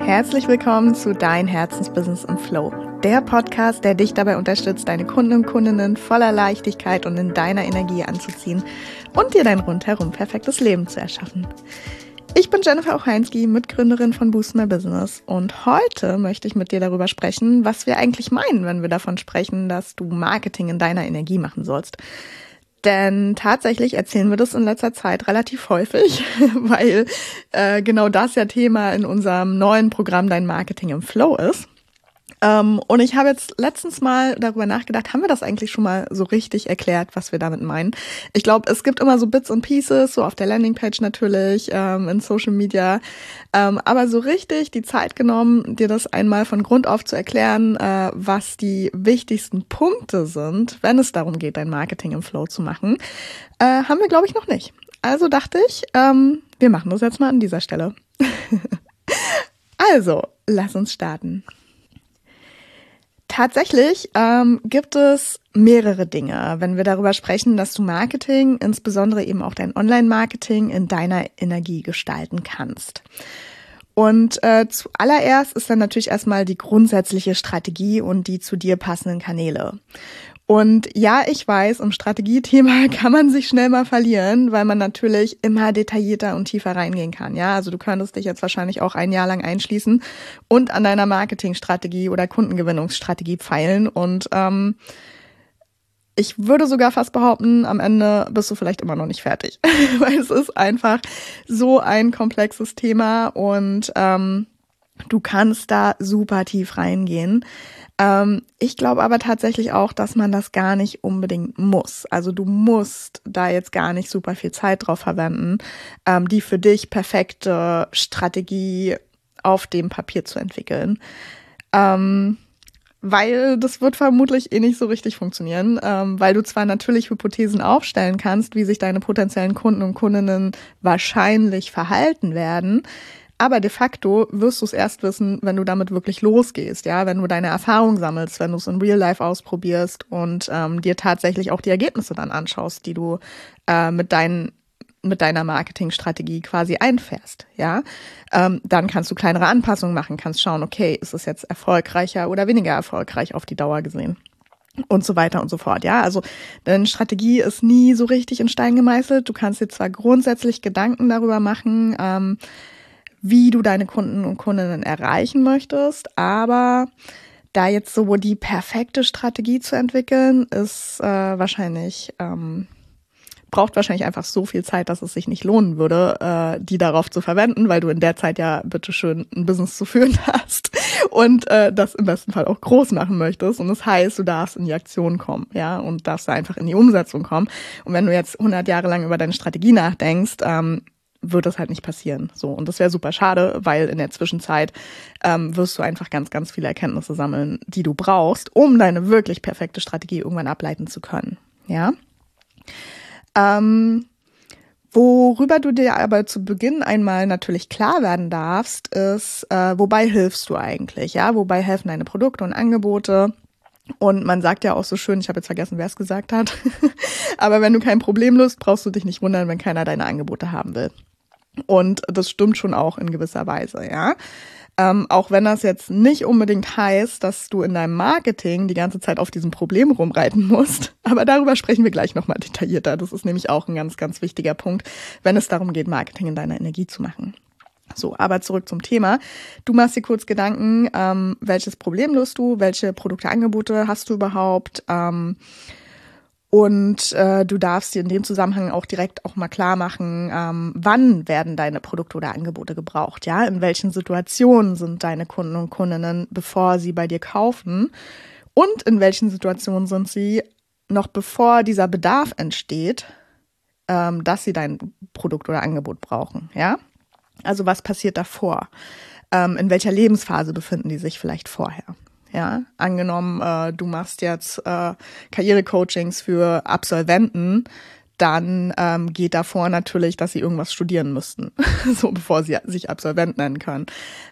Herzlich willkommen zu Dein Herzensbusiness im Flow, der Podcast, der dich dabei unterstützt, deine Kunden und Kundinnen voller Leichtigkeit und in deiner Energie anzuziehen und dir dein rundherum perfektes Leben zu erschaffen. Ich bin Jennifer Ocheinski, Mitgründerin von Boost My Business, und heute möchte ich mit dir darüber sprechen, was wir eigentlich meinen, wenn wir davon sprechen, dass du Marketing in deiner Energie machen sollst. Denn tatsächlich erzählen wir das in letzter Zeit relativ häufig, weil genau das ja Thema in unserem neuen Programm Dein Marketing im Flow ist. Und ich habe jetzt letztens mal darüber nachgedacht, haben wir das eigentlich schon mal so richtig erklärt, was wir damit meinen? Ich glaube, es gibt immer so Bits und Pieces, so auf der Landingpage natürlich, in Social Media, aber so richtig die Zeit genommen, dir das einmal von Grund auf zu erklären, was die wichtigsten Punkte sind, wenn es darum geht, dein Marketing im Flow zu machen, haben wir, glaube ich, noch nicht. Also dachte ich, wir machen das jetzt mal an dieser Stelle. Also, lass uns starten. Tatsächlich gibt es mehrere Dinge, wenn wir darüber sprechen, dass du Marketing, insbesondere eben auch dein Online-Marketing, in deiner Energie gestalten kannst. Und zuallererst ist dann natürlich erstmal die grundsätzliche Strategie und die zu dir passenden Kanäle. Und ja, ich weiß, im Strategiethema kann man sich schnell mal verlieren, weil man natürlich immer detaillierter und tiefer reingehen kann. Ja, also du könntest dich jetzt wahrscheinlich auch ein Jahr lang einschließen und an deiner Marketingstrategie oder Kundengewinnungsstrategie feilen. Und ich würde sogar fast behaupten, am Ende bist du vielleicht immer noch nicht fertig, weil es ist einfach so ein komplexes Thema und du kannst da super tief reingehen. Ich glaube aber tatsächlich auch, dass man das gar nicht unbedingt muss. Also du musst da jetzt gar nicht super viel Zeit drauf verwenden, die für dich perfekte Strategie auf dem Papier zu entwickeln. Weil das wird vermutlich eh nicht so richtig funktionieren, weil du zwar natürlich Hypothesen aufstellen kannst, wie sich deine potenziellen Kunden und Kundinnen wahrscheinlich verhalten werden, aber de facto wirst du es erst wissen, wenn du damit wirklich losgehst, ja, wenn du deine Erfahrung sammelst, wenn du es in Real Life ausprobierst und dir tatsächlich auch die Ergebnisse dann anschaust, die du mit deiner Marketingstrategie quasi einfährst, ja. Dann kannst du kleinere Anpassungen machen, kannst schauen, okay, ist es jetzt erfolgreicher oder weniger erfolgreich auf die Dauer gesehen? Und so weiter und so fort, ja. Also deine Strategie ist nie so richtig in Stein gemeißelt. Du kannst dir zwar grundsätzlich Gedanken darüber machen, wie du deine Kunden und Kundinnen erreichen möchtest, aber da jetzt so die perfekte Strategie zu entwickeln, ist braucht wahrscheinlich einfach so viel Zeit, dass es sich nicht lohnen würde, die darauf zu verwenden, weil du in der Zeit ja bitteschön ein Business zu führen hast und das im besten Fall auch groß machen möchtest. Und das heißt, du darfst in die Aktion kommen, ja, und darfst einfach in die Umsetzung kommen. Und wenn du jetzt 100 Jahre lang über deine Strategie nachdenkst, wird das halt nicht passieren. So, und das wäre super schade, weil in der Zwischenzeit wirst du einfach ganz, ganz viele Erkenntnisse sammeln, die du brauchst, um deine wirklich perfekte Strategie irgendwann ableiten zu können. Ja. Worüber du dir aber zu Beginn einmal natürlich klar werden darfst, ist, wobei hilfst du eigentlich? Ja, wobei helfen deine Produkte und Angebote? Und man sagt ja auch so schön, ich habe jetzt vergessen, wer es gesagt hat, aber wenn du kein Problem löst, brauchst du dich nicht wundern, wenn keiner deine Angebote haben will. Und das stimmt schon auch in gewisser Weise, ja. Auch wenn das jetzt nicht unbedingt heißt, dass du in deinem Marketing die ganze Zeit auf diesem Problem rumreiten musst. Aber darüber sprechen wir gleich nochmal detaillierter. Das ist nämlich auch ein ganz, ganz wichtiger Punkt, wenn es darum geht, Marketing in deiner Energie zu machen. So, aber zurück zum Thema. Du machst dir kurz Gedanken, welches Problem löst du, welche Produkte, Angebote hast du überhaupt, und du darfst dir in dem Zusammenhang auch direkt auch mal klar machen, wann werden deine Produkte oder Angebote gebraucht, ja? In welchen Situationen sind deine Kunden und Kundinnen, bevor sie bei dir kaufen? Und in welchen Situationen sind sie noch bevor dieser Bedarf entsteht, dass sie dein Produkt oder Angebot brauchen, ja? Also was passiert davor? In welcher Lebensphase befinden die sich vielleicht vorher? Ja, angenommen, du machst jetzt Karrierecoachings für Absolventen, dann geht davor natürlich, dass sie irgendwas studieren müssten, so bevor sie sich Absolvent nennen können.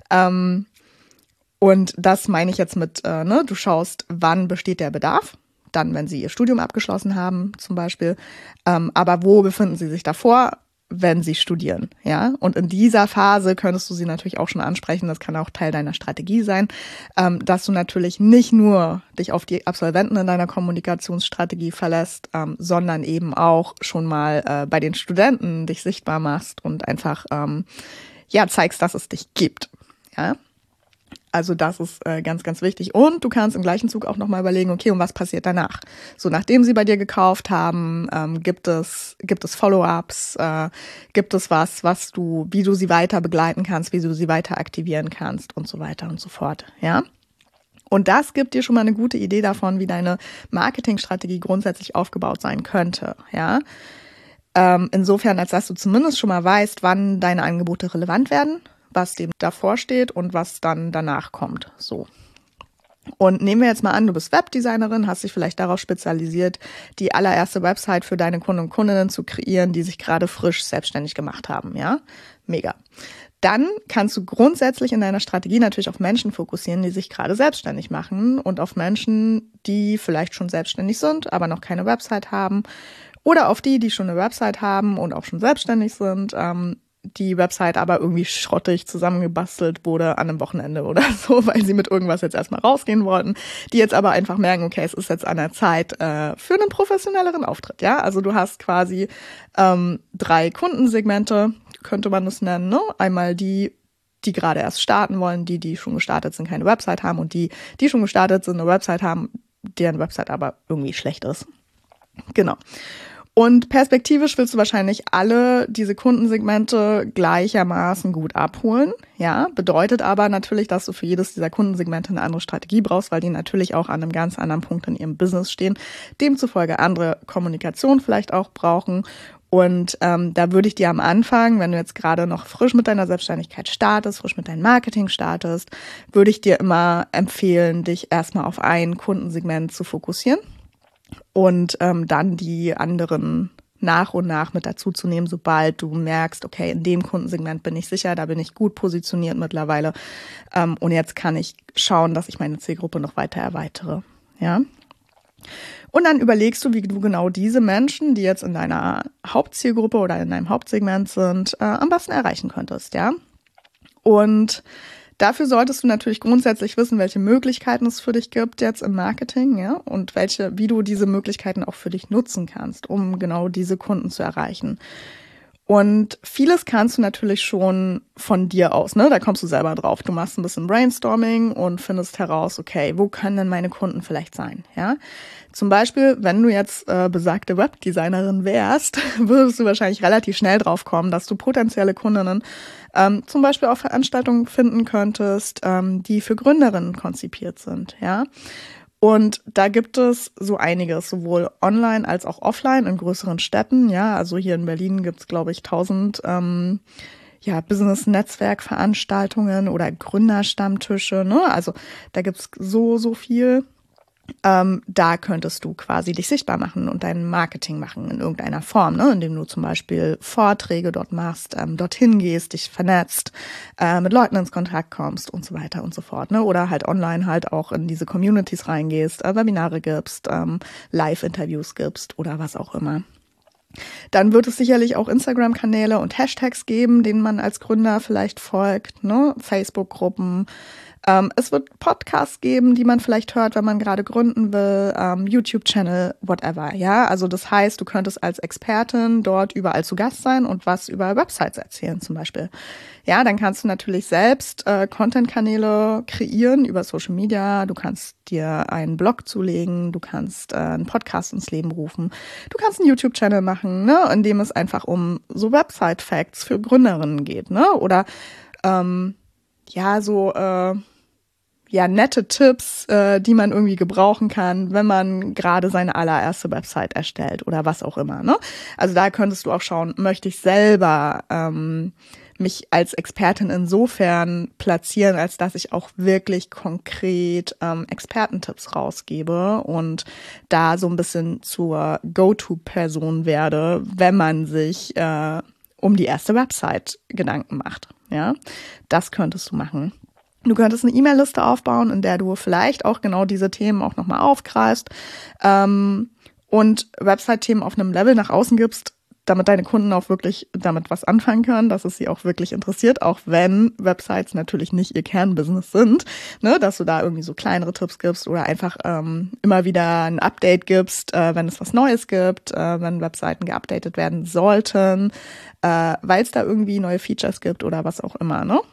Und das meine ich jetzt mit, du schaust, wann besteht der Bedarf, dann, wenn sie ihr Studium abgeschlossen haben zum Beispiel, aber wo befinden sie sich davor? wenn sie studieren, ja. Und in dieser Phase könntest du sie natürlich auch schon ansprechen, das kann auch Teil deiner Strategie sein, dass du natürlich nicht nur dich auf die Absolventen in deiner Kommunikationsstrategie verlässt, sondern eben auch schon mal bei den Studenten dich sichtbar machst und einfach zeigst, dass es dich gibt, ja. Also das ist ganz, ganz wichtig. Und du kannst im gleichen Zug auch nochmal überlegen, okay, und was passiert danach? So, nachdem sie bei dir gekauft haben, gibt es Follow-ups, gibt es wie du sie weiter begleiten kannst, wie du sie weiter aktivieren kannst und so weiter und so fort, ja? Und das gibt dir schon mal eine gute Idee davon, wie deine Marketingstrategie grundsätzlich aufgebaut sein könnte, ja? Insofern, als dass du zumindest schon mal weißt, wann deine Angebote relevant werden, was dem davor steht und was dann danach kommt. So. Und nehmen wir jetzt mal an, du bist Webdesignerin, hast dich vielleicht darauf spezialisiert, die allererste Website für deine Kunden und Kundinnen zu kreieren, die sich gerade frisch selbstständig gemacht haben, ja? Mega. Dann kannst du grundsätzlich in deiner Strategie natürlich auf Menschen fokussieren, die sich gerade selbstständig machen und auf Menschen, die vielleicht schon selbstständig sind, aber noch keine Website haben oder auf die schon eine Website haben und auch schon selbstständig sind, die Website aber irgendwie schrottig zusammengebastelt wurde an einem Wochenende oder so, weil sie mit irgendwas jetzt erstmal rausgehen wollten, die jetzt aber einfach merken, okay, es ist jetzt an der Zeit für einen professionelleren Auftritt, ja? Also du hast quasi 3 Kundensegmente, könnte man das nennen, ne? Einmal die gerade erst starten wollen, die schon gestartet sind, keine Website haben und die schon gestartet sind, eine Website haben, deren Website aber irgendwie schlecht ist. Genau. Und perspektivisch willst du wahrscheinlich alle diese Kundensegmente gleichermaßen gut abholen, ja, bedeutet aber natürlich, dass du für jedes dieser Kundensegmente eine andere Strategie brauchst, weil die natürlich auch an einem ganz anderen Punkt in ihrem Business stehen, demzufolge andere Kommunikation vielleicht auch brauchen. Und da würde ich dir am Anfang, wenn du jetzt gerade noch frisch mit deiner Selbstständigkeit startest, frisch mit deinem Marketing startest, würde ich dir immer empfehlen, dich erstmal auf ein Kundensegment zu fokussieren. Und dann die anderen nach und nach mit dazu zu nehmen, sobald du merkst, okay, in dem Kundensegment bin ich sicher, da bin ich gut positioniert mittlerweile. Und jetzt kann ich schauen, dass ich meine Zielgruppe noch weiter erweitere. Ja. Und dann überlegst du, wie du genau diese Menschen, die jetzt in deiner Hauptzielgruppe oder in deinem Hauptsegment sind, am besten erreichen könntest. Ja. Und dafür solltest du natürlich grundsätzlich wissen, welche Möglichkeiten es für dich gibt jetzt im Marketing, ja, und wie du diese Möglichkeiten auch für dich nutzen kannst, um genau diese Kunden zu erreichen. Und vieles kannst du natürlich schon von dir aus, ne? Da kommst du selber drauf. Du machst ein bisschen Brainstorming und findest heraus, okay, wo können denn meine Kunden vielleicht sein, ja? Zum Beispiel, wenn du jetzt besagte Webdesignerin wärst, würdest du wahrscheinlich relativ schnell drauf kommen, dass du potenzielle Kundinnen zum Beispiel auf Veranstaltungen finden könntest, die für Gründerinnen konzipiert sind, ja. Und da gibt es so einiges, sowohl online als auch offline in größeren Städten. Ja, also hier in Berlin gibt es, glaube ich, 1000 Business-Netzwerk-Veranstaltungen oder Gründerstammtische. Ne? Also da gibt es so viel. Da könntest du quasi dich sichtbar machen und dein Marketing machen in irgendeiner Form, ne? Indem du zum Beispiel Vorträge dort machst, dorthin gehst, dich vernetzt, mit Leuten ins Kontakt kommst und so weiter und so fort, ne? Oder halt online halt auch in diese Communities reingehst, Webinare gibst, Live-Interviews gibst oder was auch immer. Dann wird es sicherlich auch Instagram-Kanäle und Hashtags geben, denen man als Gründer vielleicht folgt, ne? Facebook-Gruppen. Es wird Podcasts geben, die man vielleicht hört, wenn man gerade gründen will, YouTube-Channel, whatever, ja. Also das heißt, du könntest als Expertin dort überall zu Gast sein und was über Websites erzählen zum Beispiel. Ja, dann kannst du natürlich selbst Content-Kanäle kreieren über Social Media. Du kannst dir einen Blog zulegen, du kannst einen Podcast ins Leben rufen. Du kannst einen YouTube-Channel machen, ne, in dem es einfach um so Website-Facts für Gründerinnen geht, ne, oder nette Tipps, die man irgendwie gebrauchen kann, wenn man gerade seine allererste Website erstellt oder was auch immer, ne? Also da könntest du auch schauen, möchte ich selber mich als Expertin insofern platzieren, als dass ich auch wirklich konkret Expertentipps rausgebe und da so ein bisschen zur Go-To-Person werde, wenn man sich um die erste Website Gedanken macht. Ja, das könntest du machen. Du könntest eine E-Mail-Liste aufbauen, in der du vielleicht auch genau diese Themen auch nochmal aufgreifst und Website-Themen auf einem Level nach außen gibst, damit deine Kunden auch wirklich damit was anfangen können, dass es sie auch wirklich interessiert, auch wenn Websites natürlich nicht ihr Kernbusiness sind, ne, dass du da irgendwie so kleinere Tipps gibst oder einfach immer wieder ein Update gibst, wenn es was Neues gibt, wenn Webseiten geupdatet werden sollten, weil es da irgendwie neue Features gibt oder was auch immer, ne?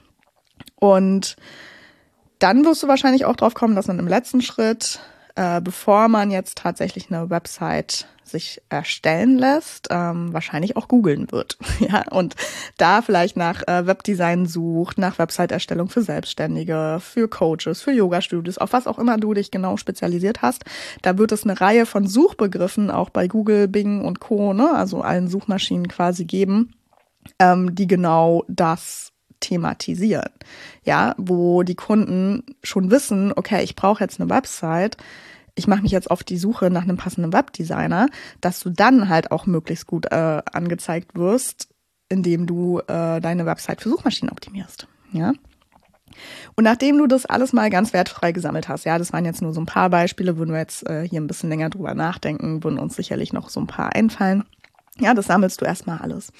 Und dann wirst du wahrscheinlich auch drauf kommen, dass man im letzten Schritt, bevor man jetzt tatsächlich eine Website sich erstellen lässt, wahrscheinlich auch googeln wird. Ja, und da vielleicht nach Webdesign sucht, nach Website-Erstellung für Selbstständige, für Coaches, für Yoga-Studios, auf was auch immer du dich genau spezialisiert hast. Da wird es eine Reihe von Suchbegriffen auch bei Google, Bing und Co., ne, also allen Suchmaschinen quasi geben, die genau das thematisieren. Ja, wo die Kunden schon wissen, okay, ich brauche jetzt eine Website, ich mache mich jetzt auf die Suche nach einem passenden Webdesigner, dass du dann halt auch möglichst gut angezeigt wirst, indem du deine Website für Suchmaschinen optimierst. Ja. Und nachdem du das alles mal ganz wertfrei gesammelt hast, ja, das waren jetzt nur so ein paar Beispiele, würden wir jetzt hier ein bisschen länger drüber nachdenken, würden uns sicherlich noch so ein paar einfallen. Ja, das sammelst du erstmal alles.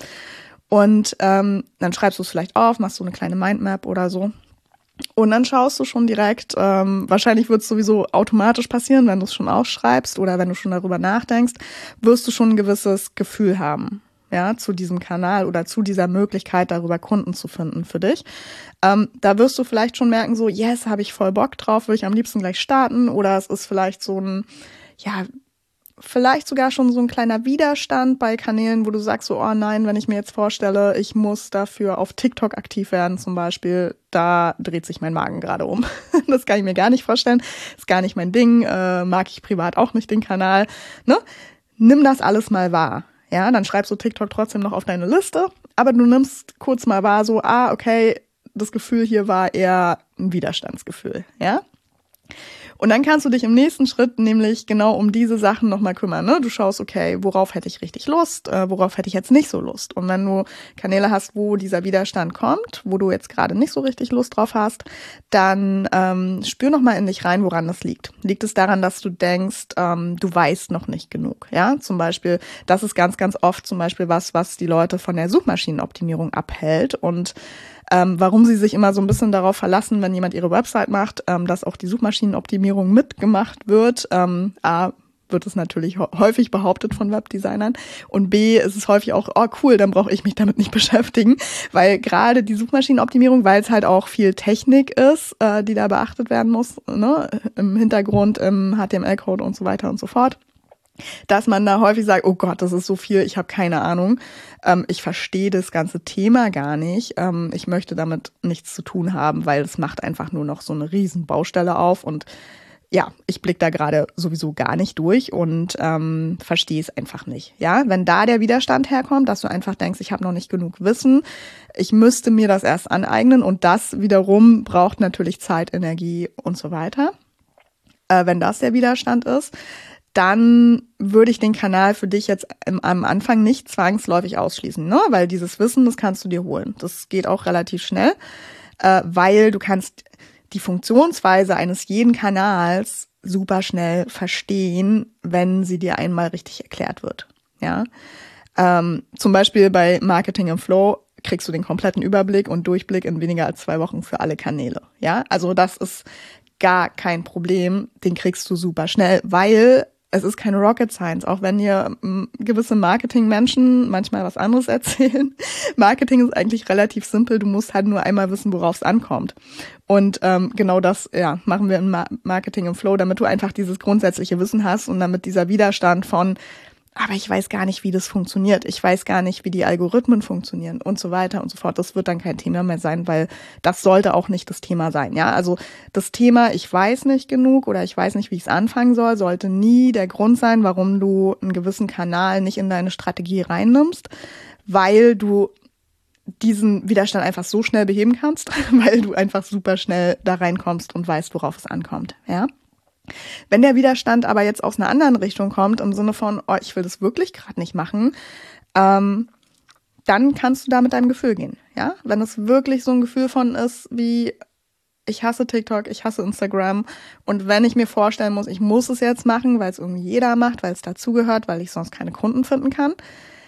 Und dann schreibst du es vielleicht auf, machst so eine kleine Mindmap oder so. Und dann schaust du schon direkt, wahrscheinlich wird es sowieso automatisch passieren, wenn du es schon aufschreibst oder wenn du schon darüber nachdenkst, wirst du schon ein gewisses Gefühl haben, ja, zu diesem Kanal oder zu dieser Möglichkeit, darüber Kunden zu finden für dich. Da wirst du vielleicht schon merken, so, yes, habe ich voll Bock drauf, will ich am liebsten gleich starten, oder es ist vielleicht so ein, ja, vielleicht sogar schon so ein kleiner Widerstand bei Kanälen, wo du sagst so, oh nein, wenn ich mir jetzt vorstelle, ich muss dafür auf TikTok aktiv werden zum Beispiel, da dreht sich mein Magen gerade um. Das kann ich mir gar nicht vorstellen, ist gar nicht mein Ding, mag ich privat auch nicht den Kanal. Ne? Nimm das alles mal wahr. Ja, dann schreibst du TikTok trotzdem noch auf deine Liste, aber du nimmst kurz mal wahr so, okay, das Gefühl hier war eher ein Widerstandsgefühl, ja. Und dann kannst du dich im nächsten Schritt nämlich genau um diese Sachen nochmal kümmern. Ne? Du schaust, okay, worauf hätte ich richtig Lust, worauf hätte ich jetzt nicht so Lust. Und wenn du Kanäle hast, wo dieser Widerstand kommt, wo du jetzt gerade nicht so richtig Lust drauf hast, dann spür nochmal in dich rein, woran das liegt. Liegt es daran, dass du denkst, du weißt noch nicht genug? Ja, zum Beispiel, das ist ganz, ganz oft zum Beispiel was die Leute von der Suchmaschinenoptimierung abhält und warum sie sich immer so ein bisschen darauf verlassen, wenn jemand ihre Website macht, dass auch die Suchmaschinenoptimierung mitgemacht wird. A, wird es natürlich häufig behauptet von Webdesignern und B, ist es häufig auch, oh cool, dann brauche ich mich damit nicht beschäftigen, weil gerade die Suchmaschinenoptimierung, weil es halt auch viel Technik ist, die da beachtet werden muss, ne? Im Hintergrund, im HTML-Code und so weiter und so fort, dass man da häufig sagt, oh Gott, das ist so viel, ich habe keine Ahnung, ich verstehe das ganze Thema gar nicht, ich möchte damit nichts zu tun haben, weil es macht einfach nur noch so eine riesen Baustelle auf und ja, ich blicke da gerade sowieso gar nicht durch und verstehe es einfach nicht. Ja, wenn da der Widerstand herkommt, dass du einfach denkst, ich habe noch nicht genug Wissen, ich müsste mir das erst aneignen und das wiederum braucht natürlich Zeit, Energie und so weiter. Wenn das der Widerstand ist, dann würde ich den Kanal für dich jetzt am Anfang nicht zwangsläufig ausschließen, ne? Weil dieses Wissen, das kannst du dir holen. Das geht auch relativ schnell, weil du kannst die Funktionsweise eines jeden Kanals super schnell verstehen, wenn sie dir einmal richtig erklärt wird. Ja, zum Beispiel bei Marketing im Flow kriegst du den kompletten Überblick und Durchblick in weniger als 2 Wochen für alle Kanäle. Ja, also das ist gar kein Problem, den kriegst du super schnell, weil es ist keine Rocket Science, auch wenn dir gewisse Marketingmenschen manchmal was anderes erzählen. Marketing ist eigentlich relativ simpel, du musst halt nur einmal wissen, worauf es ankommt. Und genau das machen wir im Marketing im Flow, damit du einfach dieses grundsätzliche Wissen hast und damit dieser Widerstand von aber ich weiß gar nicht, wie das funktioniert. Ich weiß gar nicht, wie die Algorithmen funktionieren und so weiter und so fort. Das wird dann kein Thema mehr sein, weil das sollte auch nicht das Thema sein. Ja, also das Thema, ich weiß nicht genug oder ich weiß nicht, wie ich es anfangen soll, sollte nie der Grund sein, warum du einen gewissen Kanal nicht in deine Strategie reinnimmst, weil du diesen Widerstand einfach so schnell beheben kannst, weil du einfach super schnell da reinkommst und weißt, worauf es ankommt. Ja. Wenn der Widerstand aber jetzt aus einer anderen Richtung kommt, im Sinne von, oh, ich will das wirklich gerade nicht machen, dann kannst du da mit deinem Gefühl gehen. Ja, wenn es wirklich so ein Gefühl von ist, wie ich hasse TikTok, ich hasse Instagram und wenn ich mir vorstellen muss, ich muss es jetzt machen, weil es irgendwie jeder macht, weil es dazugehört, weil ich sonst keine Kunden finden kann,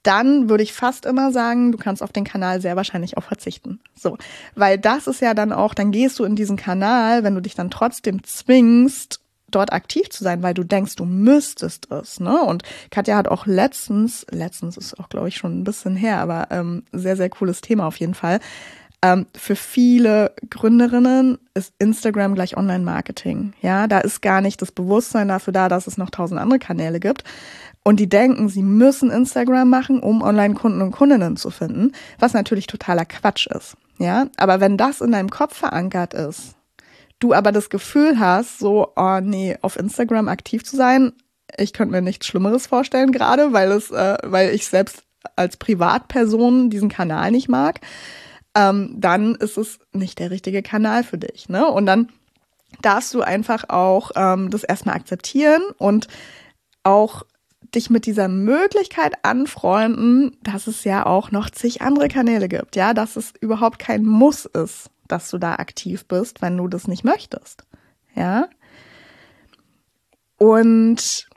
dann würde ich fast immer sagen, du kannst auf den Kanal sehr wahrscheinlich auch verzichten. So, weil das ist ja dann auch, dann gehst du in diesen Kanal, wenn du dich dann trotzdem zwingst, dort aktiv zu sein, weil du denkst, du müsstest es, ne? Und Katja hat auch letztens ist auch, glaube ich, schon ein bisschen her, aber sehr, sehr cooles Thema auf jeden Fall. Für viele Gründerinnen ist Instagram gleich Online-Marketing. Ja, da ist gar nicht das Bewusstsein dafür da, dass es noch 1000 andere Kanäle gibt. Und die denken, sie müssen Instagram machen, um Online-Kunden und Kundinnen zu finden, was natürlich totaler Quatsch ist. Ja, aber wenn das in deinem Kopf verankert ist, du aber das Gefühl hast, so, oh nee, auf Instagram aktiv zu sein, ich könnte mir nichts Schlimmeres vorstellen gerade, weil ich selbst als Privatperson diesen Kanal nicht mag, dann ist es nicht der richtige Kanal für dich, ne? Und dann darfst du einfach auch das erstmal akzeptieren und auch dich mit dieser Möglichkeit anfreunden, dass es ja auch noch zig andere Kanäle gibt, ja, dass es überhaupt kein Muss ist, dass du da aktiv bist, wenn du das nicht möchtest, ja. Und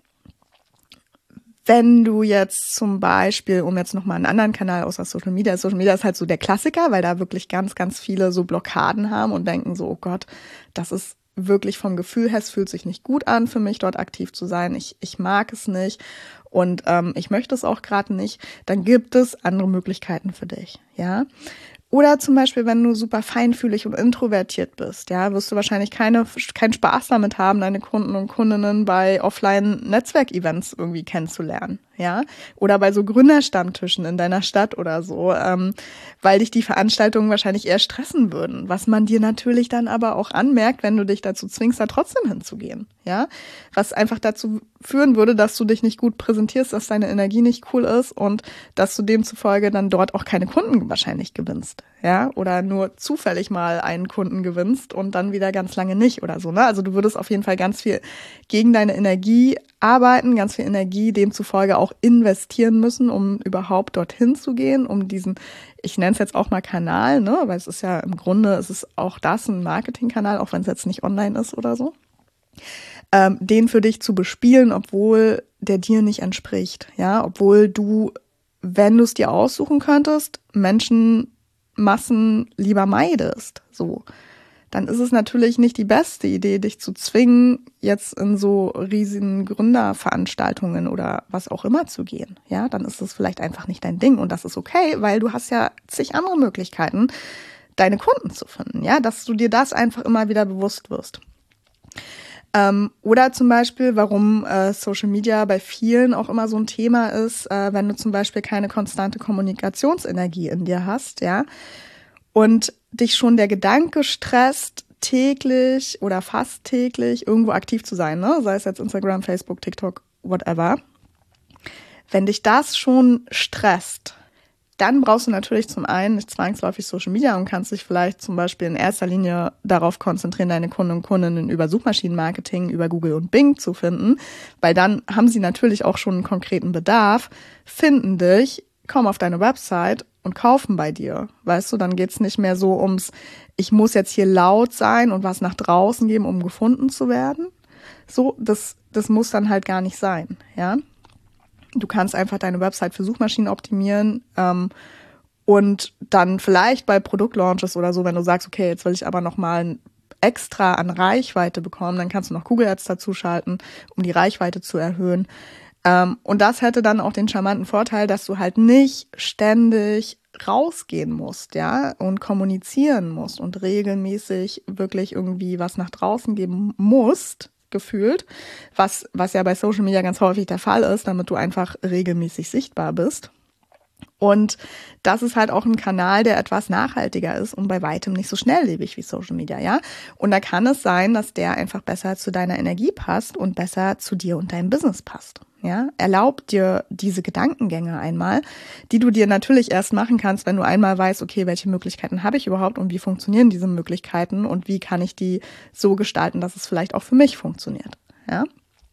wenn du jetzt zum Beispiel, um jetzt nochmal einen anderen Kanal außer Social Media ist halt so der Klassiker, weil da wirklich ganz, ganz viele so Blockaden haben und denken so, oh Gott, das ist wirklich vom Gefühl her, es fühlt sich nicht gut an für mich, dort aktiv zu sein. Ich mag es nicht und ich möchte es auch gerade nicht. Dann gibt es andere Möglichkeiten für dich, ja. Oder zum Beispiel, wenn du super feinfühlig und introvertiert bist, ja, wirst du wahrscheinlich keinen Spaß damit haben, deine Kunden und Kundinnen bei Offline-Netzwerk-Events irgendwie kennenzulernen, ja. Oder bei so Gründerstammtischen in deiner Stadt oder so, weil dich die Veranstaltungen wahrscheinlich eher stressen würden, was man dir natürlich dann aber auch anmerkt, wenn du dich dazu zwingst, da trotzdem hinzugehen, ja. Was einfach dazu führen würde, dass du dich nicht gut präsentierst, dass deine Energie nicht cool ist und dass du demzufolge dann dort auch keine Kunden wahrscheinlich gewinnst, ja, oder nur zufällig mal einen Kunden gewinnst und dann wieder ganz lange nicht oder so, ne? Also du würdest auf jeden Fall ganz viel gegen deine Energie arbeiten, ganz viel Energie demzufolge auch investieren müssen, um überhaupt dorthin zu gehen, um diesen, ich nenne es jetzt auch mal Kanal, ne, weil es ist ja im Grunde, es ist auch das ein Marketingkanal, auch wenn es jetzt nicht online ist oder so. Den für dich zu bespielen, obwohl der dir nicht entspricht, ja, obwohl du, wenn du es dir aussuchen könntest, Menschenmassen lieber meidest, so, dann ist es natürlich nicht die beste Idee, dich zu zwingen, jetzt in so riesigen Gründerveranstaltungen oder was auch immer zu gehen, ja, dann ist es vielleicht einfach nicht dein Ding und das ist okay, weil du hast ja zig andere Möglichkeiten, deine Kunden zu finden, ja, dass du dir das einfach immer wieder bewusst wirst. Oder zum Beispiel, warum Social Media bei vielen auch immer so ein Thema ist, wenn du zum Beispiel keine konstante Kommunikationsenergie in dir hast, ja, und dich schon der Gedanke stresst, täglich oder fast täglich irgendwo aktiv zu sein, ne? Sei es jetzt Instagram, Facebook, TikTok, whatever. Wenn dich das schon stresst, dann brauchst du natürlich zum einen nicht zwangsläufig Social Media und kannst dich vielleicht zum Beispiel in erster Linie darauf konzentrieren, deine Kunden und Kundinnen über Suchmaschinenmarketing, über Google und Bing zu finden, weil dann haben sie natürlich auch schon einen konkreten Bedarf, finden dich, kommen auf deine Website und kaufen bei dir. Weißt du, dann geht's nicht mehr so ums, ich muss jetzt hier laut sein und was nach draußen geben, um gefunden zu werden. So, das muss dann halt gar nicht sein, ja. Du kannst einfach deine Website für Suchmaschinen optimieren und dann vielleicht bei Produktlaunches oder so, wenn du sagst, okay, jetzt will ich aber nochmal extra an Reichweite bekommen, dann kannst du noch Google Ads dazu schalten, um die Reichweite zu erhöhen. Und das hätte dann auch den charmanten Vorteil, dass du halt nicht ständig rausgehen musst, ja, und kommunizieren musst und regelmäßig wirklich irgendwie was nach draußen geben musst, gefühlt, was ja bei Social Media ganz häufig der Fall ist, damit du einfach regelmäßig sichtbar bist. Und das ist halt auch ein Kanal, der etwas nachhaltiger ist und bei weitem nicht so schnelllebig wie Social Media, ja. Und da kann es sein, dass der einfach besser zu deiner Energie passt und besser zu dir und deinem Business passt, ja. Erlaub dir diese Gedankengänge einmal, die du dir natürlich erst machen kannst, wenn du einmal weißt, okay, welche Möglichkeiten habe ich überhaupt und wie funktionieren diese Möglichkeiten und wie kann ich die so gestalten, dass es vielleicht auch für mich funktioniert, ja.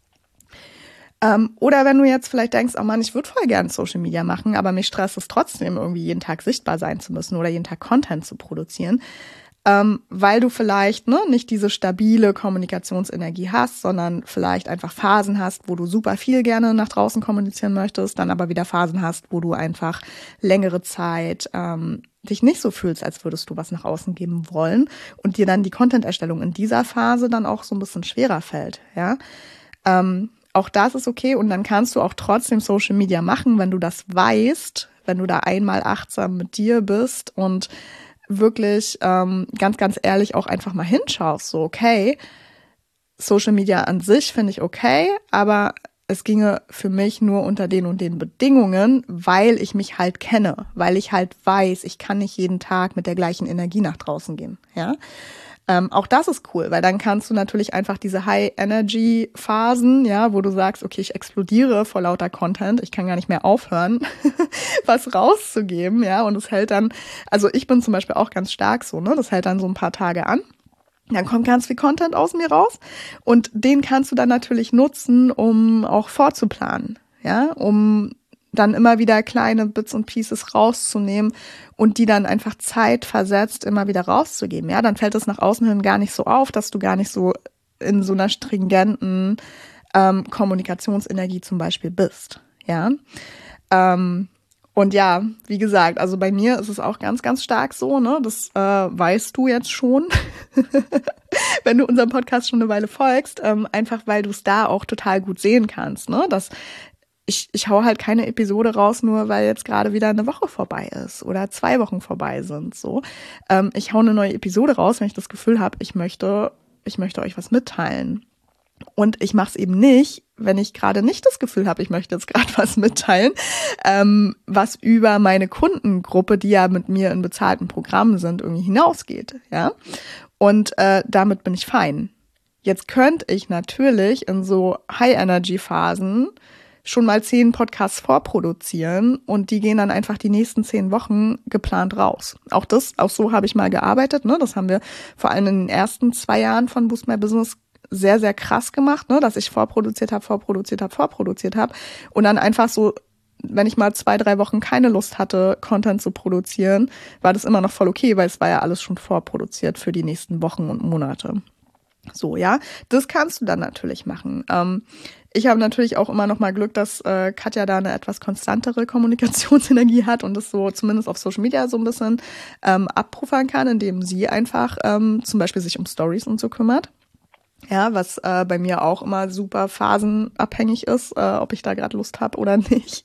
Oder wenn du jetzt vielleicht denkst, oh Mann, ich würde voll gerne Social Media machen, aber mich stresst es trotzdem, irgendwie jeden Tag sichtbar sein zu müssen oder jeden Tag Content zu produzieren, weil du vielleicht nicht diese stabile Kommunikationsenergie hast, sondern vielleicht einfach Phasen hast, wo du super viel gerne nach draußen kommunizieren möchtest, dann aber wieder Phasen hast, wo du einfach längere Zeit dich nicht so fühlst, als würdest du was nach außen geben wollen und dir dann die Content-Erstellung in dieser Phase dann auch so ein bisschen schwerer fällt, ja. Auch das ist okay und dann kannst du auch trotzdem Social Media machen, wenn du das weißt, wenn du da einmal achtsam mit dir bist und wirklich ganz, ganz ehrlich auch einfach mal hinschaust, so okay, Social Media an sich finde ich okay, aber es ginge für mich nur unter den und den Bedingungen, weil ich mich halt kenne, weil ich halt weiß, ich kann nicht jeden Tag mit der gleichen Energie nach draußen gehen, ja. Auch das ist cool, weil dann kannst du natürlich einfach diese High-Energy-Phasen, ja, wo du sagst, okay, ich explodiere vor lauter Content, ich kann gar nicht mehr aufhören, was rauszugeben, ja, und es hält dann, also ich bin zum Beispiel auch ganz stark so, das hält dann so ein paar Tage an. Dann kommt ganz viel Content aus mir raus und den kannst du dann natürlich nutzen, um auch vorzuplanen, ja, um dann immer wieder kleine Bits und Pieces rauszunehmen und die dann einfach zeitversetzt immer wieder rauszugeben. Ja, dann fällt es nach außen hin gar nicht so auf, dass du gar nicht so in so einer stringenten Kommunikationsenergie zum Beispiel bist. Ja, und ja, wie gesagt, also bei mir ist es auch ganz, ganz stark so, das weißt du jetzt schon, wenn du unserem Podcast schon eine Weile folgst, einfach weil du es da auch total gut sehen kannst, dass ich hau halt keine Episode raus, nur weil jetzt gerade wieder eine Woche vorbei ist oder 2 Wochen vorbei sind. So, ich hau eine neue Episode raus, wenn ich das Gefühl habe, ich möchte euch was mitteilen. Und ich mache es eben nicht, wenn ich gerade nicht das Gefühl habe, ich möchte jetzt gerade was mitteilen, was über meine Kundengruppe, die ja mit mir in bezahlten Programmen sind, irgendwie hinausgeht. Ja, und damit bin ich fein. Jetzt könnte ich natürlich in so High-Energy-Phasen schon mal 10 Podcasts vorproduzieren und die gehen dann einfach die nächsten 10 Wochen geplant raus. Auch so habe ich mal gearbeitet, Das haben wir vor allem in den ersten 2 Jahren von Boost My Business sehr, sehr krass gemacht, dass ich vorproduziert habe und dann einfach so, wenn ich mal 2, 3 Wochen keine Lust hatte, Content zu produzieren, war das immer noch voll okay, weil es war ja alles schon vorproduziert für die nächsten Wochen und Monate. So, ja, das kannst du dann natürlich machen. Ich habe natürlich auch immer noch mal Glück, dass Katja da eine etwas konstantere Kommunikationsenergie hat und das so zumindest auf Social Media so ein bisschen abpuffern kann, indem sie einfach zum Beispiel sich um Stories und so kümmert. Ja, was bei mir auch immer super phasenabhängig ist, ob ich da gerade Lust habe oder nicht.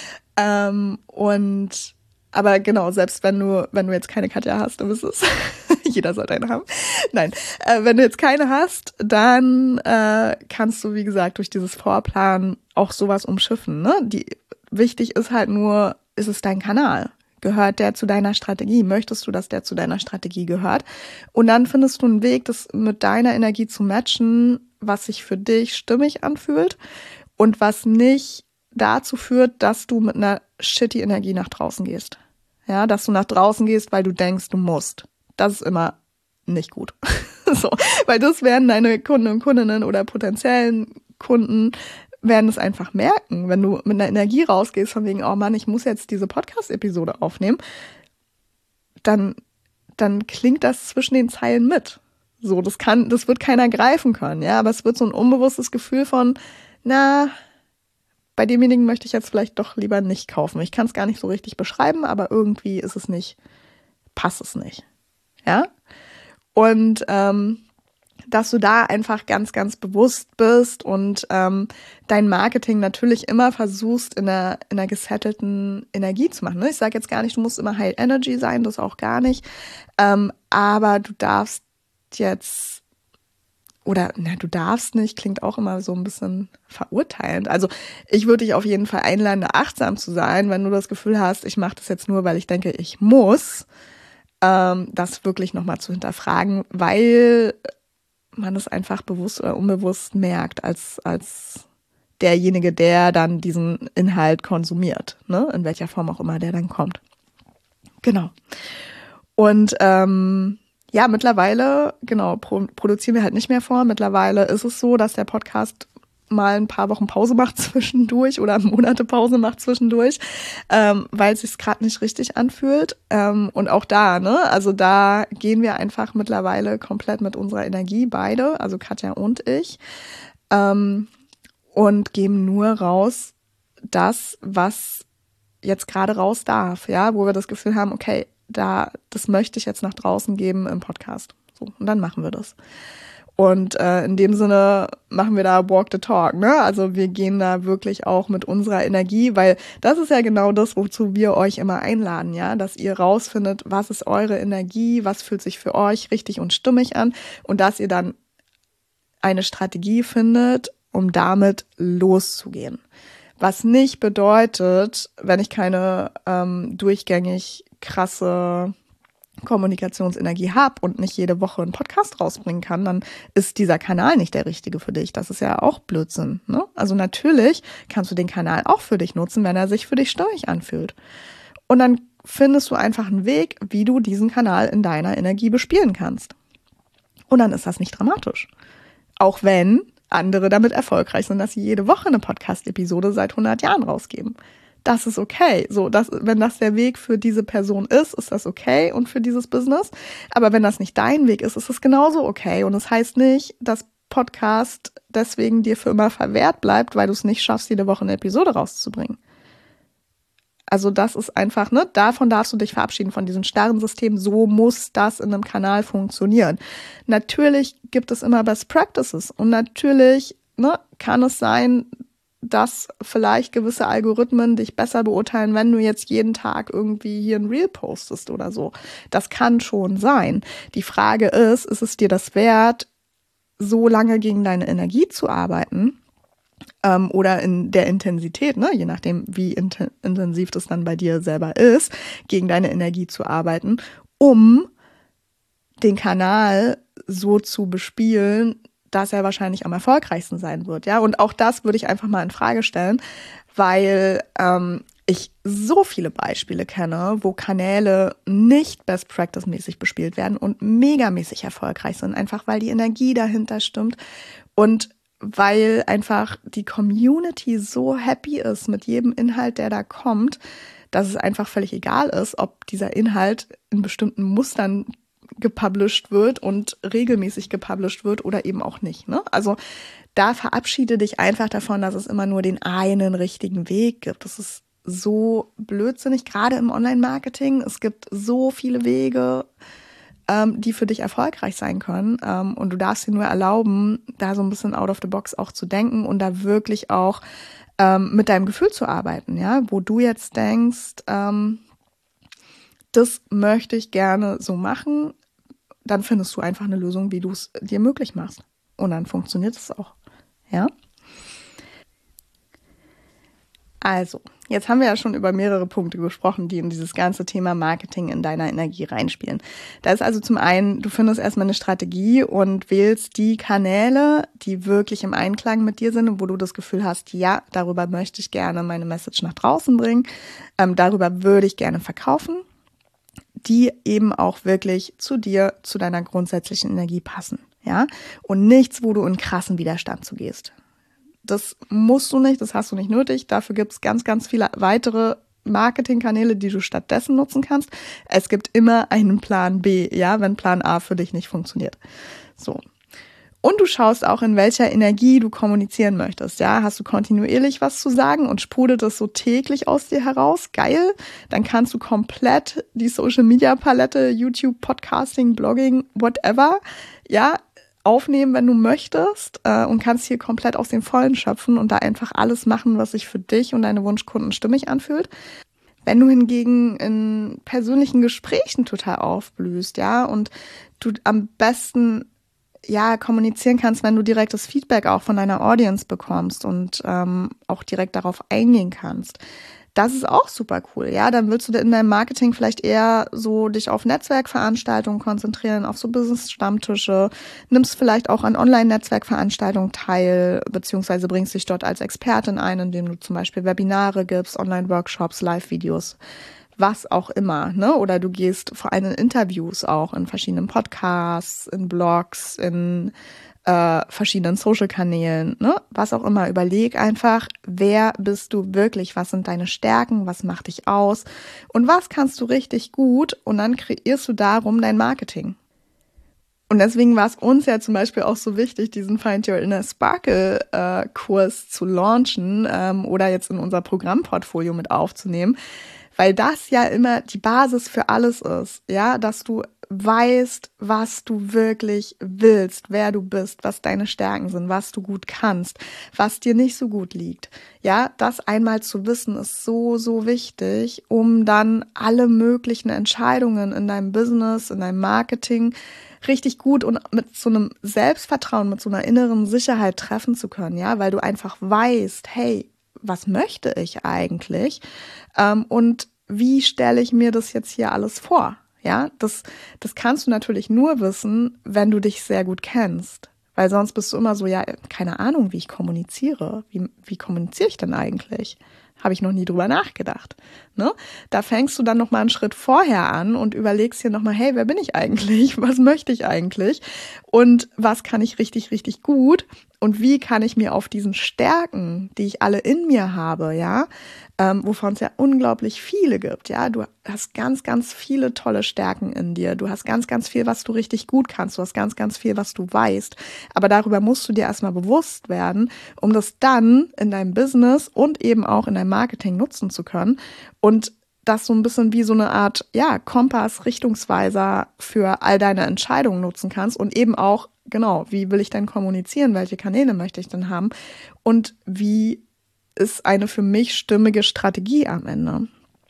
Aber genau, selbst wenn du jetzt keine Katja hast, du wirst es. Jeder sollte eine haben. Nein, wenn du jetzt keine hast, dann kannst du, wie gesagt, durch dieses Vorplanen auch sowas umschiffen. Wichtig ist halt nur, ist es dein Kanal? Gehört der zu deiner Strategie? Möchtest du, dass der zu deiner Strategie gehört? Und dann findest du einen Weg, das mit deiner Energie zu matchen, was sich für dich stimmig anfühlt und was nicht dazu führt, dass du mit einer shitty Energie nach draußen gehst. Ja, dass du nach draußen gehst, weil du denkst, du musst. Das ist immer nicht gut. So, weil das werden deine Kunden und Kundinnen oder potenziellen Kunden werden es einfach merken, wenn du mit einer Energie rausgehst von wegen, oh Mann, ich muss jetzt diese Podcast-Episode aufnehmen, dann klingt das zwischen den Zeilen mit. So, das wird keiner greifen können, ja, aber es wird so ein unbewusstes Gefühl von, bei demjenigen möchte ich jetzt vielleicht doch lieber nicht kaufen. Ich kann es gar nicht so richtig beschreiben, aber irgendwie passt es nicht. Ja? Und dass du da einfach ganz, ganz bewusst bist und dein Marketing natürlich immer versuchst, in einer gesettelten Energie zu machen. Ich sage jetzt gar nicht, du musst immer High Energy sein, das auch gar nicht. Aber du darfst du darfst nicht, klingt auch immer so ein bisschen verurteilend. Also ich würde dich auf jeden Fall einladen, achtsam zu sein, wenn du das Gefühl hast, ich mache das jetzt nur, weil ich denke, ich muss, das wirklich nochmal zu hinterfragen, weil man es einfach bewusst oder unbewusst merkt als derjenige, der dann diesen Inhalt konsumiert, in welcher Form auch immer der dann kommt. Genau. Und ja, mittlerweile, genau, produzieren wir halt nicht mehr vor. Mittlerweile ist es so, dass der Podcast mal ein paar Wochen Pause macht zwischendurch oder Monate Pause macht zwischendurch, weil es sich gerade nicht richtig anfühlt. Und auch da, ne, also da gehen wir einfach mittlerweile komplett mit unserer Energie, beide, also Katja und ich, und geben nur raus das, was jetzt gerade raus darf, ja, wo wir das Gefühl haben, okay, das möchte ich jetzt nach draußen geben im Podcast. So, und dann machen wir das. Und in dem Sinne machen wir da Walk the Talk, ne? Also wir gehen da wirklich auch mit unserer Energie, weil das ist ja genau das, wozu wir euch immer einladen, ja? Dass ihr rausfindet, was ist eure Energie, was fühlt sich für euch richtig und stimmig an und dass ihr dann eine Strategie findet, um damit loszugehen. Was nicht bedeutet, wenn ich keine durchgängig krasse Kommunikationsenergie habe und nicht jede Woche einen Podcast rausbringen kann, dann ist dieser Kanal nicht der richtige für dich. Das ist ja auch Blödsinn, ne? Also natürlich kannst du den Kanal auch für dich nutzen, wenn er sich für dich stimmig anfühlt. Und dann findest du einfach einen Weg, wie du diesen Kanal in deiner Energie bespielen kannst. Und dann ist das nicht dramatisch. Auch wenn andere damit erfolgreich sind, dass sie jede Woche eine Podcast-Episode seit 100 Jahren rausgeben. Das ist okay. So, wenn das der Weg für diese Person ist das okay und für dieses Business. Aber wenn das nicht dein Weg ist es genauso okay. Und es heißt nicht, dass Podcast deswegen dir für immer verwehrt bleibt, weil du es nicht schaffst, jede Woche eine Episode rauszubringen. Also das ist einfach, ne, davon darfst du dich verabschieden, von diesem starren System. So muss das in einem Kanal funktionieren. Natürlich gibt es immer Best Practices und natürlich, ne, kann es sein, dass vielleicht gewisse Algorithmen dich besser beurteilen, wenn du jetzt jeden Tag irgendwie hier ein Reel postest oder so. Das kann schon sein. Die Frage ist es dir das wert, so lange gegen deine Energie zu arbeiten? Oder in der Intensität, ne, je nachdem, wie intensiv das dann bei dir selber ist, gegen deine Energie zu arbeiten, um den Kanal so zu bespielen, dass er wahrscheinlich am erfolgreichsten sein wird, ja. Und auch das würde ich einfach mal in Frage stellen, weil ich so viele Beispiele kenne, wo Kanäle nicht Best-Practice-mäßig bespielt werden und megamäßig erfolgreich sind, einfach weil die Energie dahinter stimmt und weil einfach die Community so happy ist mit jedem Inhalt, der da kommt, dass es einfach völlig egal ist, ob dieser Inhalt in bestimmten Mustern gepublished wird und regelmäßig gepublished wird oder eben auch nicht, ne? Also da verabschiede dich einfach davon, dass es immer nur den einen richtigen Weg gibt. Das ist so blödsinnig, gerade im Online-Marketing. Es gibt so viele Wege, die für dich erfolgreich sein können. Und du darfst dir nur erlauben, da so ein bisschen out of the box auch zu denken und da wirklich auch mit deinem Gefühl zu arbeiten, ja, wo du jetzt denkst, das möchte ich gerne so machen, dann findest du einfach eine Lösung, wie du es dir möglich machst. Und dann funktioniert es auch, ja. Also, jetzt haben wir ja schon über mehrere Punkte gesprochen, die in dieses ganze Thema Marketing in deiner Energie reinspielen. Da ist also zum einen, du findest erstmal eine Strategie und wählst die Kanäle, die wirklich im Einklang mit dir sind und wo du das Gefühl hast, ja, darüber möchte ich gerne meine Message nach draußen bringen, darüber würde ich gerne verkaufen, die eben auch wirklich zu dir, zu deiner grundsätzlichen Energie passen, ja, und nichts, wo du in krassen Widerstand zu gehst. Das musst du nicht, das hast du nicht nötig. Dafür gibt es ganz, ganz viele weitere Marketingkanäle, die du stattdessen nutzen kannst. Es gibt immer einen Plan B, ja, wenn Plan A für dich nicht funktioniert. So. Und du schaust auch, in welcher Energie du kommunizieren möchtest, ja. Hast du kontinuierlich was zu sagen und sprudelt es so täglich aus dir heraus? Geil. Dann kannst du komplett die Social-Media-Palette, YouTube, Podcasting, Blogging, whatever, ja, aufnehmen, wenn du möchtest, und kannst hier komplett aus den Vollen schöpfen und da einfach alles machen, was sich für dich und deine Wunschkunden stimmig anfühlt. Wenn du hingegen in persönlichen Gesprächen total aufblühst, ja, und du am besten ja kommunizieren kannst, wenn du direktes Feedback auch von deiner Audience bekommst und auch direkt darauf eingehen kannst. Das ist auch super cool, ja. Dann willst du in deinem Marketing vielleicht eher so dich auf Netzwerkveranstaltungen konzentrieren, auf so Business-Stammtische, nimmst vielleicht auch an Online-Netzwerkveranstaltungen teil, beziehungsweise bringst dich dort als Expertin ein, indem du zum Beispiel Webinare gibst, Online-Workshops, Live-Videos, was auch immer, ne? Oder du gehst vor allem in Interviews auch, in verschiedenen Podcasts, in Blogs, in verschiedenen Social-Kanälen, ne? Was auch immer. Überleg einfach, wer bist du wirklich? Was sind deine Stärken? Was macht dich aus? Und was kannst du richtig gut? Und dann kreierst du darum dein Marketing. Und deswegen war es uns ja zum Beispiel auch so wichtig, diesen Find Your Inner Sparkle Kurs zu launchen oder jetzt in unser Programmportfolio mit aufzunehmen, weil das ja immer die Basis für alles ist, ja, dass du weißt, was du wirklich willst, wer du bist, was deine Stärken sind, was du gut kannst, was dir nicht so gut liegt. Ja, das einmal zu wissen ist so, so wichtig, um dann alle möglichen Entscheidungen in deinem Business, in deinem Marketing richtig gut und mit so einem Selbstvertrauen, mit so einer inneren Sicherheit treffen zu können, ja, weil du einfach weißt, hey, was möchte ich eigentlich? Und wie stelle ich mir das jetzt hier alles vor? Ja, das kannst du natürlich nur wissen, wenn du dich sehr gut kennst. Weil sonst bist du immer so, ja, keine Ahnung, wie ich kommuniziere. Wie kommuniziere ich denn eigentlich? Habe ich noch nie drüber nachgedacht. Ne? Da fängst du dann nochmal einen Schritt vorher an und überlegst dir nochmal, hey, wer bin ich eigentlich? Was möchte ich eigentlich? Und was kann ich richtig, richtig gut? Und wie kann ich mir auf diesen Stärken, die ich alle in mir habe, ja, wovon es ja unglaublich viele gibt, ja, du hast ganz, ganz viele tolle Stärken in dir, du hast ganz, ganz viel, was du richtig gut kannst, du hast ganz, ganz viel, was du weißt, aber darüber musst du dir erstmal bewusst werden, um das dann in deinem Business und eben auch in deinem Marketing nutzen zu können und das so ein bisschen wie so eine Art, ja, Kompass, Richtungsweiser für all deine Entscheidungen nutzen kannst und eben auch, genau, wie will ich denn kommunizieren, welche Kanäle möchte ich denn haben und wie ist eine für mich stimmige Strategie am Ende.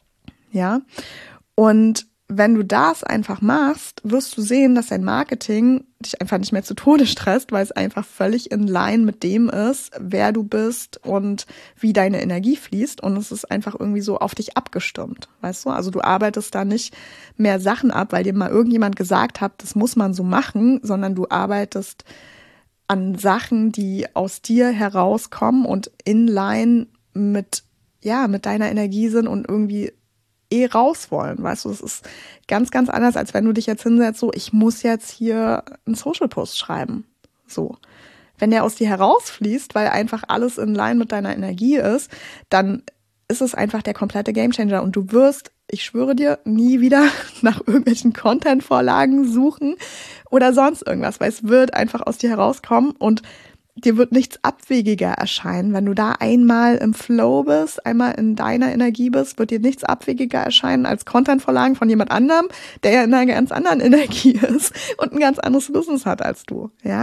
Ja, und wenn du das einfach machst, wirst du sehen, dass dein Marketing dich einfach nicht mehr zu Tode stresst, weil es einfach völlig in Line mit dem ist, wer du bist und wie deine Energie fließt. Und es ist einfach irgendwie so auf dich abgestimmt, weißt du? Also du arbeitest da nicht mehr Sachen ab, weil dir mal irgendjemand gesagt hat, das muss man so machen, sondern du arbeitest an Sachen, die aus dir herauskommen und in Line mit deiner Energie sind und irgendwie raus wollen, weißt du, das ist ganz, ganz anders, als wenn du dich jetzt hinsetzt, so, ich muss jetzt hier einen Social-Post schreiben, so. Wenn der aus dir herausfließt, weil einfach alles in Line mit deiner Energie ist, dann ist es einfach der komplette Gamechanger und du wirst, ich schwöre dir, nie wieder nach irgendwelchen Content-Vorlagen suchen oder sonst irgendwas, weil es wird einfach aus dir herauskommen und dir wird nichts abwegiger erscheinen. Wenn du da einmal im Flow bist, einmal in deiner Energie bist, wird dir nichts abwegiger erscheinen als Content-Vorlagen von jemand anderem, der ja in einer ganz anderen Energie ist und ein ganz anderes Business hat als du, ja.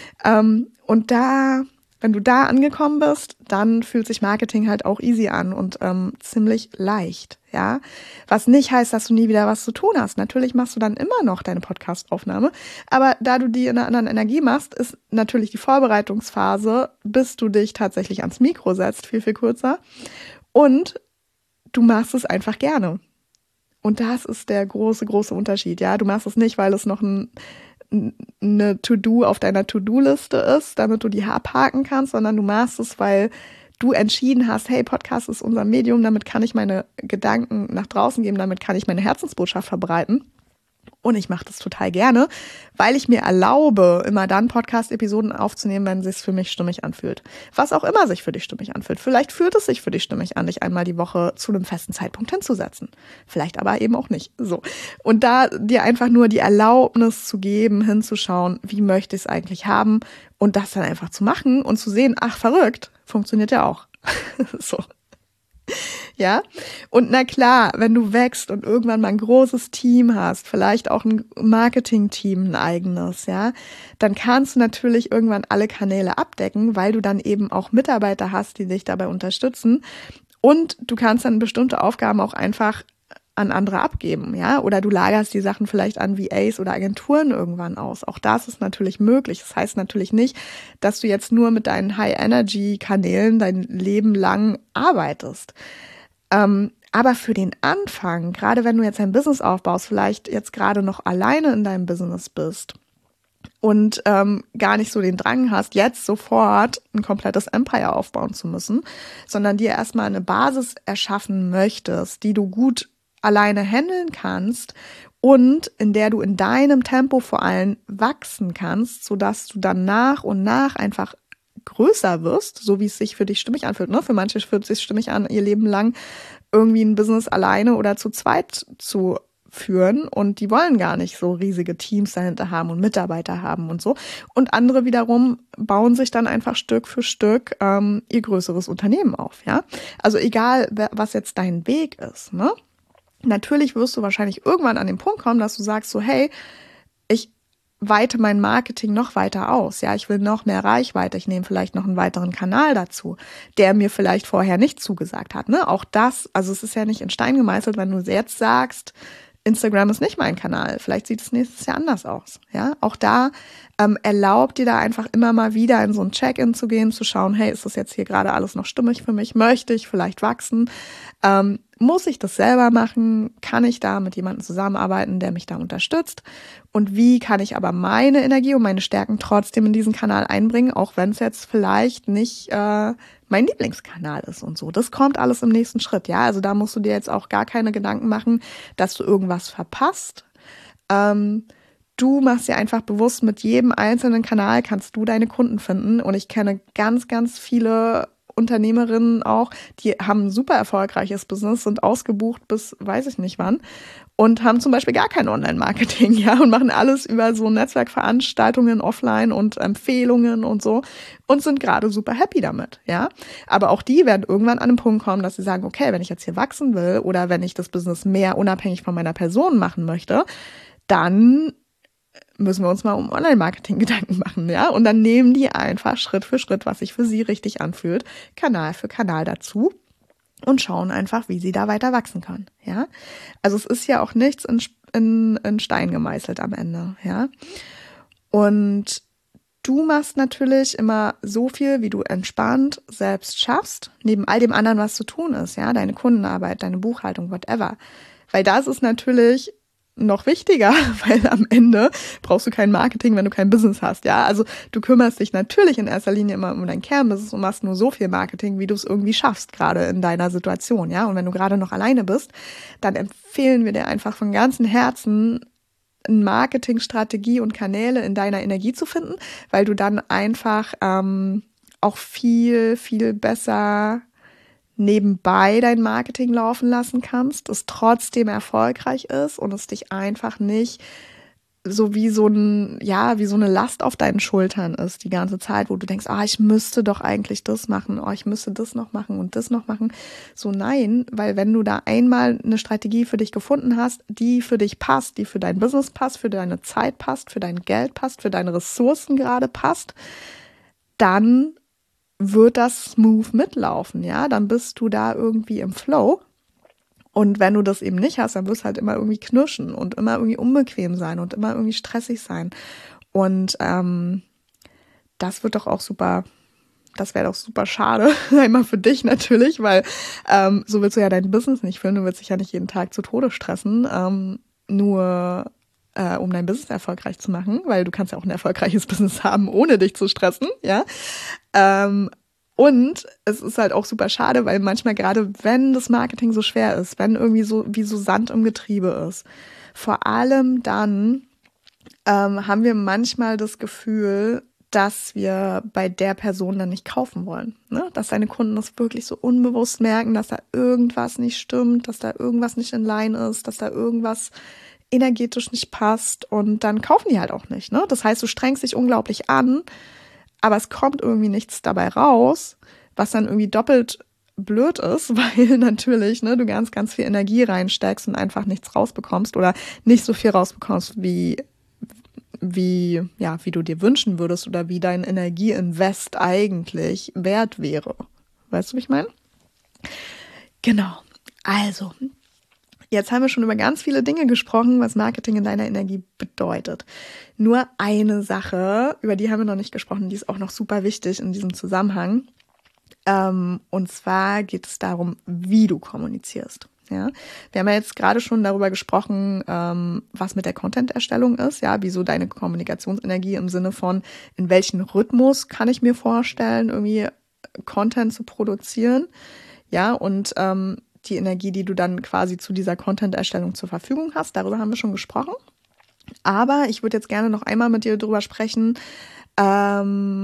Und da, wenn du da angekommen bist, dann fühlt sich Marketing halt auch easy an und ziemlich leicht, ja. Was nicht heißt, dass du nie wieder was zu tun hast. Natürlich machst du dann immer noch deine Podcast-Aufnahme, aber da du die in einer anderen Energie machst, ist natürlich die Vorbereitungsphase, bis du dich tatsächlich ans Mikro setzt, viel, viel kürzer. Und du machst es einfach gerne. Und das ist der große, große Unterschied, ja. Du machst es nicht, weil es noch eine To-Do auf deiner To-Do-Liste ist, damit du die abhaken kannst, sondern du machst es, weil du entschieden hast, hey, Podcast ist unser Medium, damit kann ich meine Gedanken nach draußen geben, damit kann ich meine Herzensbotschaft verbreiten. Und ich mache das total gerne, weil ich mir erlaube, immer dann Podcast-Episoden aufzunehmen, wenn es sich für mich stimmig anfühlt. Was auch immer sich für dich stimmig anfühlt. Vielleicht fühlt es sich für dich stimmig an, dich einmal die Woche zu einem festen Zeitpunkt hinzusetzen. Vielleicht aber eben auch nicht. So. Und da dir einfach nur die Erlaubnis zu geben, hinzuschauen, wie möchte ich es eigentlich haben und das dann einfach zu machen und zu sehen, ach, verrückt, funktioniert ja auch. So. Ja, und na klar, wenn du wächst und irgendwann mal ein großes Team hast, vielleicht auch ein Marketing-Team, ein eigenes, ja, dann kannst du natürlich irgendwann alle Kanäle abdecken, weil du dann eben auch Mitarbeiter hast, die dich dabei unterstützen und du kannst dann bestimmte Aufgaben auch einfach an andere abgeben, ja, oder du lagerst die Sachen vielleicht an VAs oder Agenturen irgendwann aus. Auch das ist natürlich möglich. Das heißt natürlich nicht, dass du jetzt nur mit deinen High-Energy-Kanälen dein Leben lang arbeitest. Aber für den Anfang, gerade wenn du jetzt ein Business aufbaust, vielleicht jetzt gerade noch alleine in deinem Business bist und gar nicht so den Drang hast, jetzt sofort ein komplettes Empire aufbauen zu müssen, sondern dir erstmal eine Basis erschaffen möchtest, die du gut alleine handeln kannst und in der du in deinem Tempo vor allem wachsen kannst, sodass du dann nach und nach einfach größer wirst, so wie es sich für dich stimmig anfühlt. Ne? Für manche fühlt es sich stimmig an, ihr Leben lang irgendwie ein Business alleine oder zu zweit zu führen und die wollen gar nicht so riesige Teams dahinter haben und Mitarbeiter haben und so. Und andere wiederum bauen sich dann einfach Stück für Stück ihr größeres Unternehmen auf. Ja, also egal, was jetzt dein Weg ist, ne? Natürlich wirst du wahrscheinlich irgendwann an den Punkt kommen, dass du sagst so, hey, ich weite mein Marketing noch weiter aus. Ja, ich will noch mehr Reichweite. Ich nehme vielleicht noch einen weiteren Kanal dazu, der mir vielleicht vorher nicht zugesagt hat. Ne? Auch das, also es ist ja nicht in Stein gemeißelt, wenn du jetzt sagst, Instagram ist nicht mein Kanal. Vielleicht sieht es nächstes Jahr anders aus. Ja, auch da erlaubt dir da einfach immer mal wieder in so ein Check-in zu gehen, zu schauen, hey, ist das jetzt hier gerade alles noch stimmig für mich? Möchte ich vielleicht wachsen? Muss ich das selber machen? Kann ich da mit jemandem zusammenarbeiten, der mich da unterstützt? Und wie kann ich aber meine Energie und meine Stärken trotzdem in diesen Kanal einbringen, auch wenn es jetzt vielleicht nicht mein Lieblingskanal ist und so. Das kommt alles im nächsten Schritt, ja. Also da musst du dir jetzt auch gar keine Gedanken machen, dass du irgendwas verpasst. Du machst dir einfach bewusst, mit jedem einzelnen Kanal kannst du deine Kunden finden. Und ich kenne ganz, ganz viele Unternehmerinnen auch, die haben ein super erfolgreiches Business, sind ausgebucht bis weiß ich nicht wann und haben zum Beispiel gar kein Online-Marketing, ja, und machen alles über so Netzwerkveranstaltungen offline und Empfehlungen und so und sind gerade super happy damit, ja. Aber auch die werden irgendwann an den Punkt kommen, dass sie sagen, okay, wenn ich jetzt hier wachsen will oder wenn ich das Business mehr unabhängig von meiner Person machen möchte, dann müssen wir uns mal um Online-Marketing Gedanken machen, ja? Und dann nehmen die einfach Schritt für Schritt, was sich für sie richtig anfühlt, Kanal für Kanal dazu und schauen einfach, wie sie da weiter wachsen können, ja? Also es ist ja auch nichts in Stein gemeißelt am Ende, ja? Und du machst natürlich immer so viel, wie du entspannt selbst schaffst, neben all dem anderen, was zu tun ist, ja? Deine Kundenarbeit, deine Buchhaltung, whatever. Weil das ist natürlich noch wichtiger, weil am Ende brauchst du kein Marketing, wenn du kein Business hast, ja. Also du kümmerst dich natürlich in erster Linie immer um dein Kernbusiness und machst nur so viel Marketing, wie du es irgendwie schaffst, gerade in deiner Situation, ja. Und wenn du gerade noch alleine bist, dann empfehlen wir dir einfach von ganzem Herzen, Marketingstrategie und Kanäle in deiner Energie zu finden, weil du dann einfach auch viel, viel besser nebenbei dein Marketing laufen lassen kannst, es trotzdem erfolgreich ist und es dich einfach nicht so wie so wie so eine Last auf deinen Schultern ist die ganze Zeit, wo du denkst, ich müsste doch eigentlich das machen, ich müsste das noch machen und das noch machen. So nein, weil wenn du da einmal eine Strategie für dich gefunden hast, die für dich passt, die für dein Business passt, für deine Zeit passt, für dein Geld passt, für deine Ressourcen gerade passt, dann wird das smooth mitlaufen, ja, dann bist du da irgendwie im Flow. Und wenn du das eben nicht hast, dann wirst du halt immer irgendwie knirschen und immer irgendwie unbequem sein und immer irgendwie stressig sein. Und das wird doch auch super, das wäre doch super schade, einmal für dich natürlich, weil so willst du ja dein Business nicht führen, du willst dich ja nicht jeden Tag zu Tode stressen, nur um dein Business erfolgreich zu machen, weil du kannst ja auch ein erfolgreiches Business haben, ohne dich zu stressen, ja. Und es ist halt auch super schade, weil manchmal gerade, wenn das Marketing so schwer ist, wenn irgendwie so wie so Sand im Getriebe ist, vor allem dann haben wir manchmal das Gefühl, dass wir bei der Person dann nicht kaufen wollen, ne? Dass deine Kunden das wirklich so unbewusst merken, dass da irgendwas nicht stimmt, dass da irgendwas nicht in Line ist, dass da irgendwas energetisch nicht passt und dann kaufen die halt auch nicht, ne? Das heißt, du strengst dich unglaublich an, aber es kommt irgendwie nichts dabei raus, was dann irgendwie doppelt blöd ist, weil natürlich du ganz, ganz viel Energie reinsteckst und einfach nichts rausbekommst oder nicht so viel rausbekommst, wie du dir wünschen würdest oder wie dein Energieinvest eigentlich wert wäre. Weißt du, wie ich meine? Genau. Also, jetzt haben wir schon über ganz viele Dinge gesprochen, was Marketing in deiner Energie bedeutet. Nur eine Sache, über die haben wir noch nicht gesprochen, die ist auch noch super wichtig in diesem Zusammenhang. Und zwar geht es darum, wie du kommunizierst. Ja, wir haben ja jetzt gerade schon darüber gesprochen, was mit der Content-Erstellung ist, ja, wie so deine Kommunikationsenergie im Sinne von, in welchen Rhythmus kann ich mir vorstellen, irgendwie Content zu produzieren. Ja, und die Energie, die du dann quasi zu dieser Content-Erstellung zur Verfügung hast. Darüber haben wir schon gesprochen. Aber ich würde jetzt gerne noch einmal mit dir darüber sprechen, dass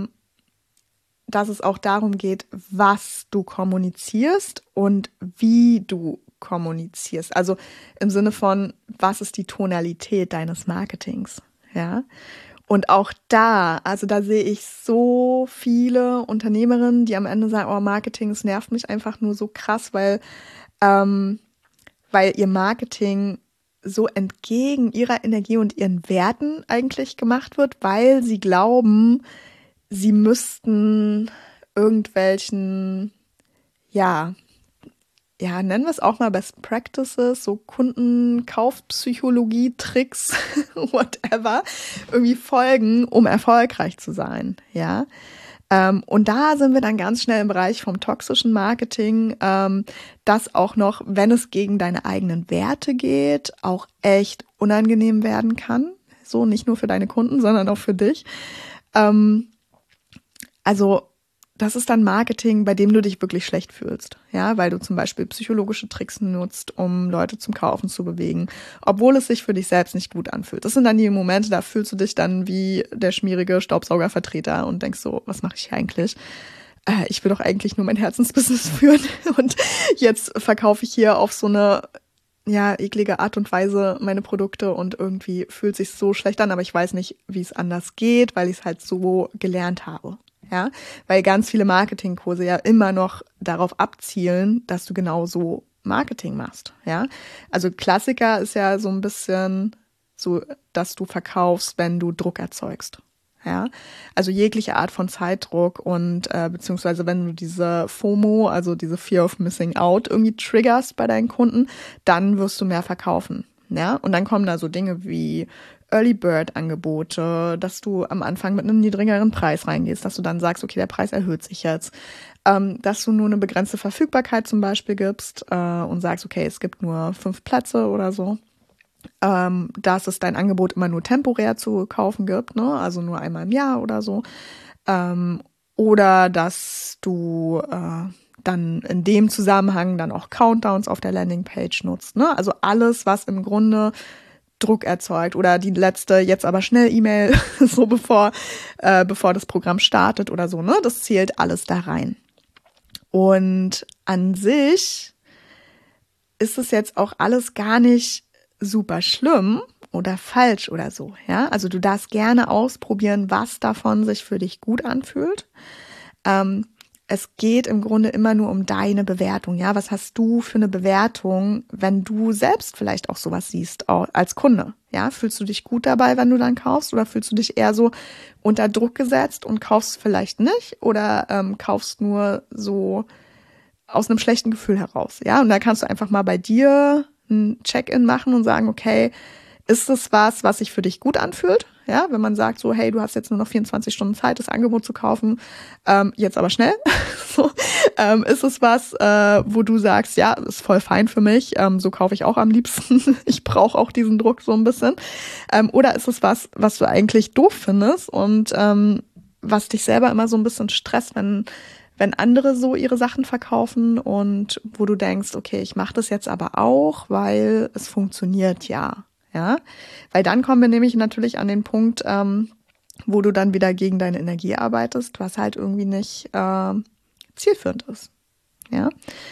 es auch darum geht, was du kommunizierst und wie du kommunizierst. Also im Sinne von, was ist die Tonalität deines Marketings? Ja. Und auch da, also da sehe ich so viele Unternehmerinnen, die am Ende sagen, oh, Marketing, es nervt mich einfach nur so krass, weil ihr Marketing so entgegen ihrer Energie und ihren Werten eigentlich gemacht wird, weil sie glauben, sie müssten irgendwelchen, nennen wir es auch mal Best Practices, so Kundenkaufpsychologie, Tricks, whatever, irgendwie folgen, um erfolgreich zu sein, ja. Und da sind wir dann ganz schnell im Bereich vom toxischen Marketing, das auch noch, wenn es gegen deine eigenen Werte geht, auch echt unangenehm werden kann. So nicht nur für deine Kunden, sondern auch für dich. Also das ist dann Marketing, bei dem du dich wirklich schlecht fühlst, ja, weil du zum Beispiel psychologische Tricks nutzt, um Leute zum Kaufen zu bewegen, obwohl es sich für dich selbst nicht gut anfühlt. Das sind dann die Momente, da fühlst du dich dann wie der schmierige Staubsaugervertreter und denkst so, was mache ich hier eigentlich? Ich will doch eigentlich nur mein Herzensbusiness führen und jetzt verkaufe ich hier auf so eine eklige Art und Weise meine Produkte und irgendwie fühlt sich so schlecht an, aber ich weiß nicht, wie es anders geht, weil ich es halt so gelernt habe. Ja, weil ganz viele Marketingkurse ja immer noch darauf abzielen, dass du genauso Marketing machst. Ja, also Klassiker ist ja so ein bisschen so, dass du verkaufst, wenn du Druck erzeugst. Ja, also jegliche Art von Zeitdruck und beziehungsweise wenn du diese FOMO, also diese Fear of Missing Out irgendwie triggerst bei deinen Kunden, dann wirst du mehr verkaufen. Ja, und dann kommen da so Dinge wie Early Bird Angebote, dass du am Anfang mit einem niedrigeren Preis reingehst, dass du dann sagst, okay, der Preis erhöht sich jetzt, dass du nur eine begrenzte Verfügbarkeit zum Beispiel gibst und sagst, okay, es gibt nur 5 Plätze oder so, dass es dein Angebot immer nur temporär zu kaufen gibt, ne? Also nur einmal im Jahr oder so, oder dass du dann in dem Zusammenhang dann auch Countdowns auf der Landingpage nutzt, ne? Also alles, was im Grunde Druck erzeugt oder die letzte jetzt aber schnell E-Mail, so bevor das Programm startet oder so, ne? Das zählt alles da rein. Und an sich ist es jetzt auch alles gar nicht super schlimm oder falsch oder so, ja? Also du darfst gerne ausprobieren, was davon sich für dich gut anfühlt. Es geht im Grunde immer nur um deine Bewertung, ja? Was hast du für eine Bewertung, wenn du selbst vielleicht auch sowas siehst als Kunde, ja? Fühlst du dich gut dabei, wenn du dann kaufst, oder fühlst du dich eher so unter Druck gesetzt und kaufst vielleicht nicht oder kaufst nur so aus einem schlechten Gefühl heraus, ja? Und da kannst du einfach mal bei dir ein Check-in machen und sagen, okay, ist es was sich für dich gut anfühlt? Ja, wenn man sagt so, hey, du hast jetzt nur noch 24 Stunden Zeit, das Angebot zu kaufen, jetzt aber schnell. So, ist es was, wo du sagst, ja, ist voll fein für mich, so kaufe ich auch am liebsten. Ich brauche auch diesen Druck so ein bisschen. Oder ist es was du eigentlich doof findest und was dich selber immer so ein bisschen stresst, wenn andere so ihre Sachen verkaufen und wo du denkst, okay, ich mache das jetzt aber auch, weil es funktioniert ja. Ja, weil dann kommen wir nämlich natürlich an den Punkt, wo du dann wieder gegen deine Energie arbeitest, was halt irgendwie nicht zielführend ist. Ja.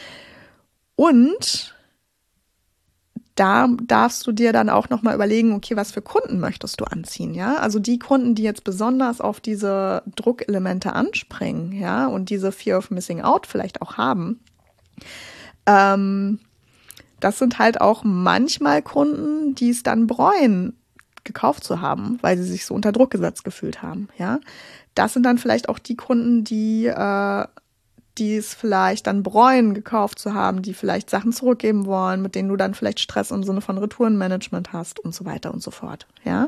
Und da darfst du dir dann auch nochmal überlegen, okay, was für Kunden möchtest du anziehen, ja? Also die Kunden, die jetzt besonders auf diese Druckelemente anspringen, ja, und diese Fear of Missing Out vielleicht auch haben, das sind halt auch manchmal Kunden, die es dann bereuen, gekauft zu haben, weil sie sich so unter Druck gesetzt gefühlt haben, ja. Das sind dann vielleicht auch die Kunden, die es vielleicht dann bereuen, gekauft zu haben, die vielleicht Sachen zurückgeben wollen, mit denen du dann vielleicht Stress im Sinne von Retourenmanagement hast und so weiter und so fort, ja.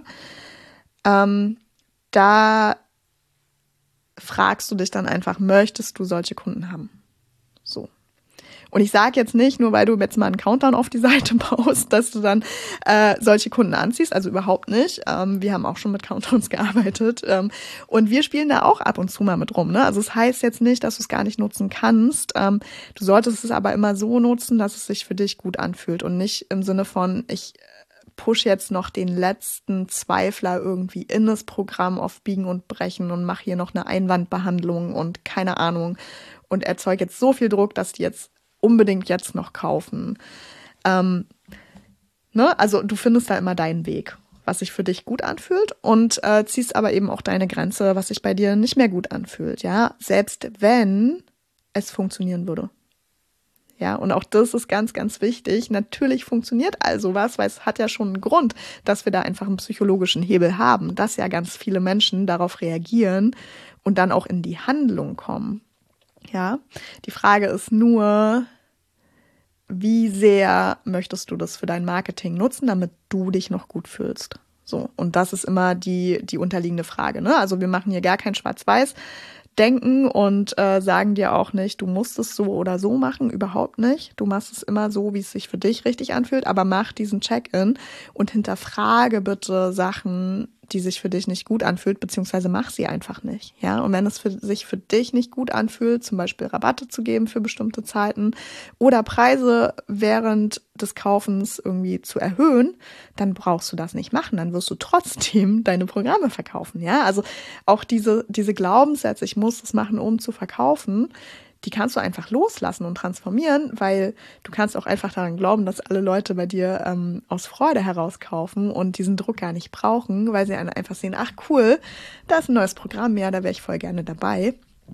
Da fragst du dich dann einfach, möchtest du solche Kunden haben? So. Und ich sage jetzt nicht, nur weil du jetzt mal einen Countdown auf die Seite baust, dass du dann solche Kunden anziehst, also überhaupt nicht. Wir haben auch schon mit Countdowns gearbeitet und wir spielen da auch ab und zu mal mit rum. Ne? Also es heißt jetzt nicht, dass du es gar nicht nutzen kannst. Du solltest es aber immer so nutzen, dass es sich für dich gut anfühlt und nicht im Sinne von, ich push jetzt noch den letzten Zweifler irgendwie in das Programm auf Biegen und Brechen und mache hier noch eine Einwandbehandlung und keine Ahnung und erzeuge jetzt so viel Druck, dass die jetzt unbedingt jetzt noch kaufen. Also du findest da immer deinen Weg, was sich für dich gut anfühlt und ziehst aber eben auch deine Grenze, was sich bei dir nicht mehr gut anfühlt, ja, selbst wenn es funktionieren würde. Ja, und auch das ist ganz, ganz wichtig. Natürlich funktioniert also was, weil es hat ja schon einen Grund, dass wir da einfach einen psychologischen Hebel haben, dass ja ganz viele Menschen darauf reagieren und dann auch in die Handlung kommen. Ja, die Frage ist nur, wie sehr möchtest du das für dein Marketing nutzen, damit du dich noch gut fühlst? So, und das ist immer die unterliegende Frage, ne? Also wir machen hier gar kein Schwarz-Weiß denken und sagen dir auch nicht, du musst es so oder so machen, überhaupt nicht. Du machst es immer so, wie es sich für dich richtig anfühlt, aber mach diesen Check-in und hinterfrage bitte Sachen, die sich für dich nicht gut anfühlt, beziehungsweise mach sie einfach nicht. Ja, und wenn es sich für dich nicht gut anfühlt, zum Beispiel Rabatte zu geben für bestimmte Zeiten oder Preise während des Kaufens irgendwie zu erhöhen, dann brauchst du das nicht machen. Dann wirst du trotzdem deine Programme verkaufen. Ja, also auch diese Glaubenssätze, ich muss das machen, um zu verkaufen, die kannst du einfach loslassen und transformieren, weil du kannst auch einfach daran glauben, dass alle Leute bei dir aus Freude heraus kaufen und diesen Druck gar nicht brauchen, weil sie einfach sehen, ach cool, da ist ein neues Programm mehr, da wäre ich voll gerne dabei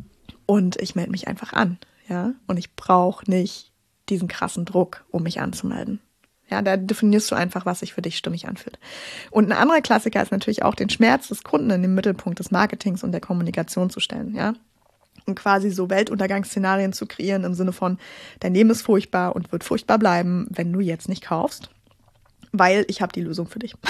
und ich melde mich einfach an, ja, und ich brauche nicht diesen krassen Druck, um mich anzumelden. Ja, da definierst du einfach, was sich für dich stimmig anfühlt. Und ein anderer Klassiker ist natürlich auch, den Schmerz des Kunden in den Mittelpunkt des Marketings und der Kommunikation zu stellen, ja. Und quasi so Weltuntergangsszenarien zu kreieren im Sinne von, dein Leben ist furchtbar und wird furchtbar bleiben, wenn du jetzt nicht kaufst, weil ich habe die Lösung für dich.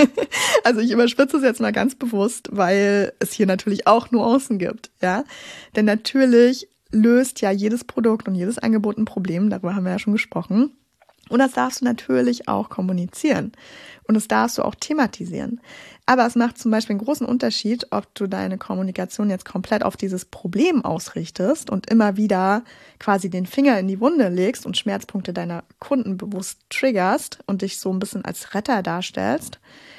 Also ich überspitze es jetzt mal ganz bewusst, weil es hier natürlich auch Nuancen gibt, ja. Denn natürlich löst ja jedes Produkt und jedes Angebot ein Problem, darüber haben wir ja schon gesprochen. Und das darfst du natürlich auch kommunizieren und das darfst du auch thematisieren. Aber es macht zum Beispiel einen großen Unterschied, ob du deine Kommunikation jetzt komplett auf dieses Problem ausrichtest und immer wieder quasi den Finger in die Wunde legst und Schmerzpunkte deiner Kunden bewusst triggerst und dich so ein bisschen als Retter darstellst.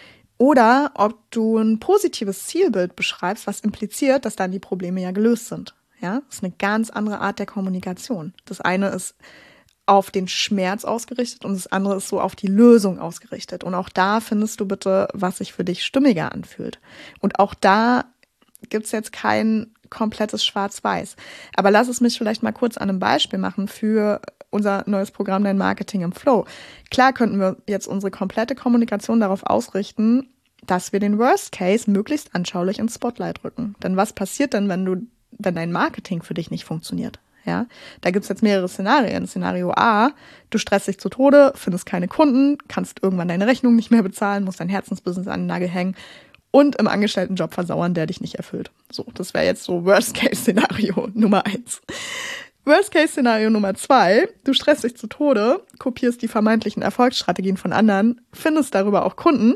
Oder ob du ein positives Zielbild beschreibst, was impliziert, dass dann die Probleme ja gelöst sind. Ja, das ist eine ganz andere Art der Kommunikation. Das eine ist auf den Schmerz ausgerichtet und das andere ist so auf die Lösung ausgerichtet. Und auch da findest du bitte, was sich für dich stimmiger anfühlt. Und auch da gibt's jetzt kein komplettes Schwarz-Weiß. Aber lass es mich vielleicht mal kurz an einem Beispiel machen für unser neues Programm Dein Marketing im Flow. Klar könnten wir jetzt unsere komplette Kommunikation darauf ausrichten, dass wir den Worst Case möglichst anschaulich ins Spotlight rücken. Denn was passiert denn, wenn dein Marketing für dich nicht funktioniert? Ja, da gibt's jetzt mehrere Szenarien. Szenario A, du stresst dich zu Tode, findest keine Kunden, kannst irgendwann deine Rechnung nicht mehr bezahlen, musst dein Herzensbusiness an den Nagel hängen und im Angestelltenjob versauern, der dich nicht erfüllt. So, das wäre jetzt so Worst-Case-Szenario Nummer 1. Worst-Case-Szenario Nummer 2, du stresst dich zu Tode, kopierst die vermeintlichen Erfolgsstrategien von anderen, findest darüber auch Kunden,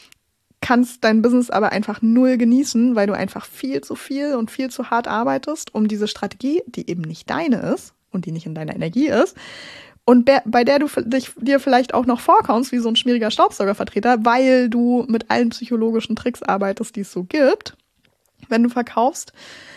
kannst dein Business aber einfach null genießen, weil du einfach viel zu viel und viel zu hart arbeitest, um diese Strategie, die eben nicht deine ist und die nicht in deiner Energie ist, und bei der du dir vielleicht auch noch vorkommst wie so ein schmieriger Staubsaugervertreter, weil du mit allen psychologischen Tricks arbeitest, die es so gibt, wenn du verkaufst,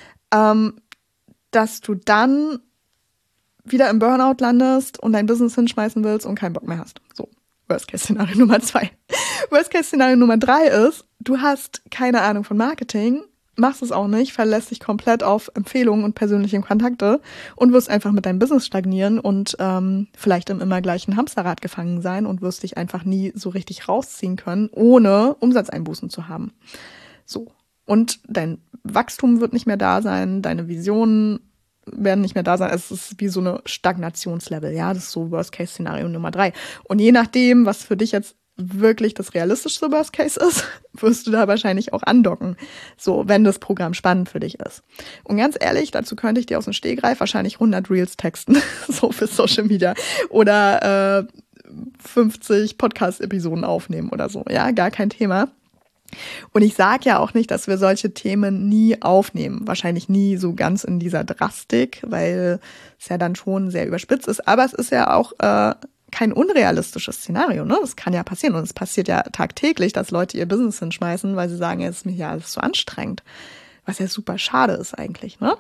dass du dann wieder im Burnout landest und dein Business hinschmeißen willst und keinen Bock mehr hast. So. Worst-Case-Szenario Nummer 2. Worst-Case-Szenario Nummer 3 ist, du hast keine Ahnung von Marketing, machst es auch nicht, verlässt dich komplett auf Empfehlungen und persönliche Kontakte und wirst einfach mit deinem Business stagnieren und vielleicht im immer gleichen Hamsterrad gefangen sein und wirst dich einfach nie so richtig rausziehen können, ohne Umsatzeinbußen zu haben. So. Und dein Wachstum wird nicht mehr da sein, deine Visionen werden nicht mehr da sein. Es ist wie so eine Stagnationslevel, ja. Das ist so Worst-Case-Szenario Nummer 3. Und je nachdem, was für dich jetzt wirklich das realistischste Worst Case ist, wirst du da wahrscheinlich auch andocken, so, wenn das Programm spannend für dich ist. Und ganz ehrlich, dazu könnte ich dir aus dem Stegreif wahrscheinlich 100 Reels texten, so für Social Media, oder 50 Podcast-Episoden aufnehmen oder so, ja, gar kein Thema. Und ich sage ja auch nicht, dass wir solche Themen nie aufnehmen. Wahrscheinlich nie so ganz in dieser Drastik, weil es ja dann schon sehr überspitzt ist. Aber es ist ja auch kein unrealistisches Szenario, ne? Das kann ja passieren. Und es passiert ja tagtäglich, dass Leute ihr Business hinschmeißen, weil sie sagen, es ist mir ja alles so anstrengend. Was ja super schade ist eigentlich, ne?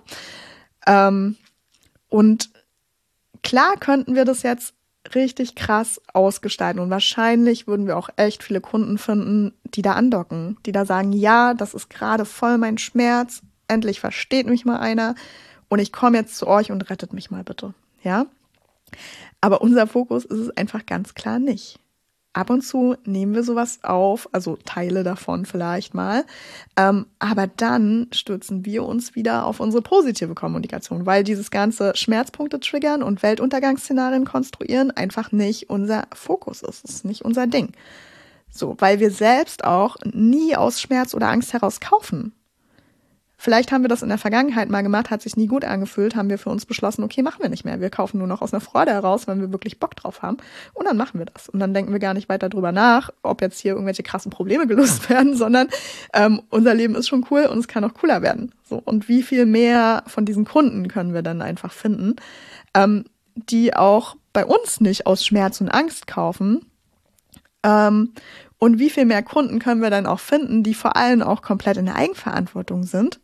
Und klar könnten wir das jetzt richtig krass ausgestalten und wahrscheinlich würden wir auch echt viele Kunden finden, die da andocken, die da sagen, ja, das ist gerade voll mein Schmerz, endlich versteht mich mal einer und ich komme jetzt zu euch und rettet mich mal bitte, ja? Aber unser Fokus ist es einfach ganz klar nicht. Ab und zu nehmen wir sowas auf, also Teile davon vielleicht mal, aber dann stürzen wir uns wieder auf unsere positive Kommunikation, weil dieses ganze Schmerzpunkte triggern und Weltuntergangsszenarien konstruieren einfach nicht unser Fokus ist. Es ist nicht unser Ding. So, weil wir selbst auch nie aus Schmerz oder Angst heraus kaufen. Vielleicht haben wir das in der Vergangenheit mal gemacht, hat sich nie gut angefühlt, haben wir für uns beschlossen, okay, machen wir nicht mehr. Wir kaufen nur noch aus einer Freude heraus, wenn wir wirklich Bock drauf haben. Und dann machen wir das. Und dann denken wir gar nicht weiter drüber nach, ob jetzt hier irgendwelche krassen Probleme gelöst werden, sondern unser Leben ist schon cool und es kann auch cooler werden. So, und wie viel mehr von diesen Kunden können wir dann einfach finden, die auch bei uns nicht aus Schmerz und Angst kaufen, und wie viel mehr Kunden können wir dann auch finden, die vor allem auch komplett in der Eigenverantwortung sind,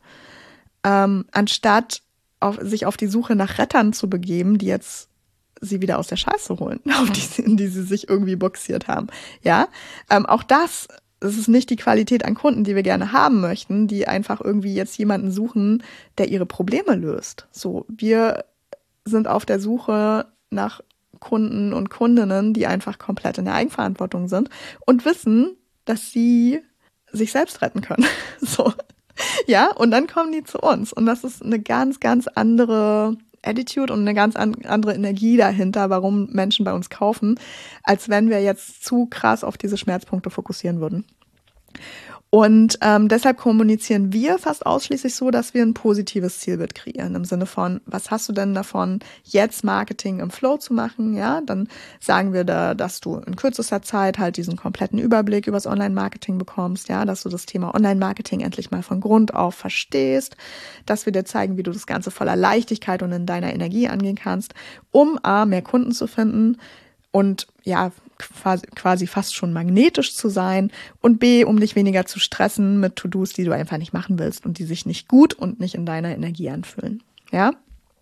anstatt sich auf die Suche nach Rettern zu begeben, die jetzt sie wieder aus der Scheiße holen, in die sie sich irgendwie boxiert haben. Ja, auch das ist nicht die Qualität an Kunden, die wir gerne haben möchten, die einfach irgendwie jetzt jemanden suchen, der ihre Probleme löst. So, wir sind auf der Suche nach Kunden und Kundinnen, die einfach komplett in der Eigenverantwortung sind und wissen, dass sie sich selbst retten können. So, ja, und dann kommen die zu uns. Und das ist eine ganz, ganz andere Attitude und eine ganz andere Energie dahinter, warum Menschen bei uns kaufen, als wenn wir jetzt zu krass auf diese Schmerzpunkte fokussieren würden. Und deshalb kommunizieren wir fast ausschließlich so, dass wir ein positives Zielbild kreieren, im Sinne von, was hast du denn davon, jetzt Marketing im Flow zu machen? Ja, dann sagen wir da, dass du in kürzester Zeit halt diesen kompletten Überblick übers Online-Marketing bekommst, ja, dass du das Thema Online-Marketing endlich mal von Grund auf verstehst, dass wir dir zeigen, wie du das Ganze voller Leichtigkeit und in deiner Energie angehen kannst, um A, mehr Kunden zu finden und ja, quasi fast schon magnetisch zu sein und B, um dich weniger zu stressen mit To-Dos, die du einfach nicht machen willst und die sich nicht gut und nicht in deiner Energie anfühlen. Ja?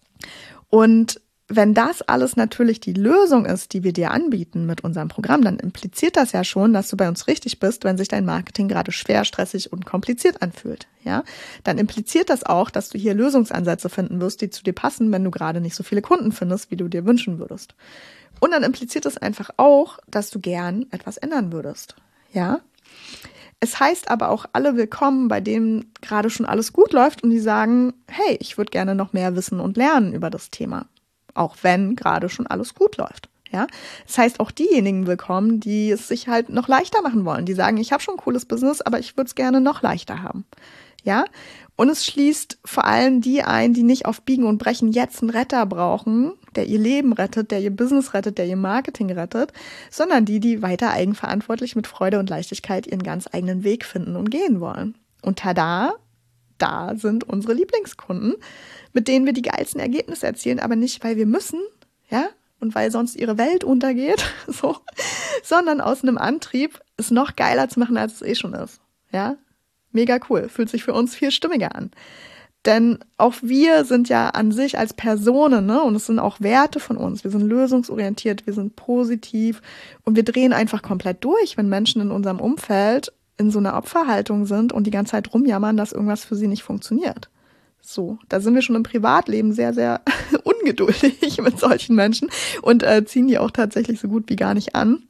Und wenn das alles natürlich die Lösung ist, die wir dir anbieten mit unserem Programm, dann impliziert das ja schon, dass du bei uns richtig bist, wenn sich dein Marketing gerade schwer, stressig und kompliziert anfühlt. Ja? Dann impliziert das auch, dass du hier Lösungsansätze finden wirst, die zu dir passen, wenn du gerade nicht so viele Kunden findest, wie du dir wünschen würdest. Und dann impliziert es einfach auch, dass du gern etwas ändern würdest. Ja? Es heißt aber auch alle willkommen, bei denen gerade schon alles gut läuft und die sagen, hey, ich würde gerne noch mehr wissen und lernen über das Thema. Auch wenn gerade schon alles gut läuft. Ja? Das heißt auch diejenigen willkommen, die es sich halt noch leichter machen wollen. Die sagen, ich habe schon ein cooles Business, aber ich würde es gerne noch leichter haben. Ja? Und es schließt vor allem die ein, die nicht auf Biegen und Brechen jetzt einen Retter brauchen, der ihr Leben rettet, der ihr Business rettet, der ihr Marketing rettet, sondern die weiter eigenverantwortlich mit Freude und Leichtigkeit ihren ganz eigenen Weg finden und gehen wollen. Und tada, da sind unsere Lieblingskunden, mit denen wir die geilsten Ergebnisse erzielen, aber nicht, weil wir müssen, ja, und weil sonst ihre Welt untergeht, so, sondern aus einem Antrieb, es noch geiler zu machen, als es eh schon ist, ja. Mega cool, fühlt sich für uns viel stimmiger an. Denn auch wir sind ja an sich als Personen, ne, und es sind auch Werte von uns. Wir sind lösungsorientiert, wir sind positiv und wir drehen einfach komplett durch, wenn Menschen in unserem Umfeld in so einer Opferhaltung sind und die ganze Zeit rumjammern, dass irgendwas für sie nicht funktioniert. So, da sind wir schon im Privatleben sehr, sehr ungeduldig mit solchen Menschen und ziehen die auch tatsächlich so gut wie gar nicht an.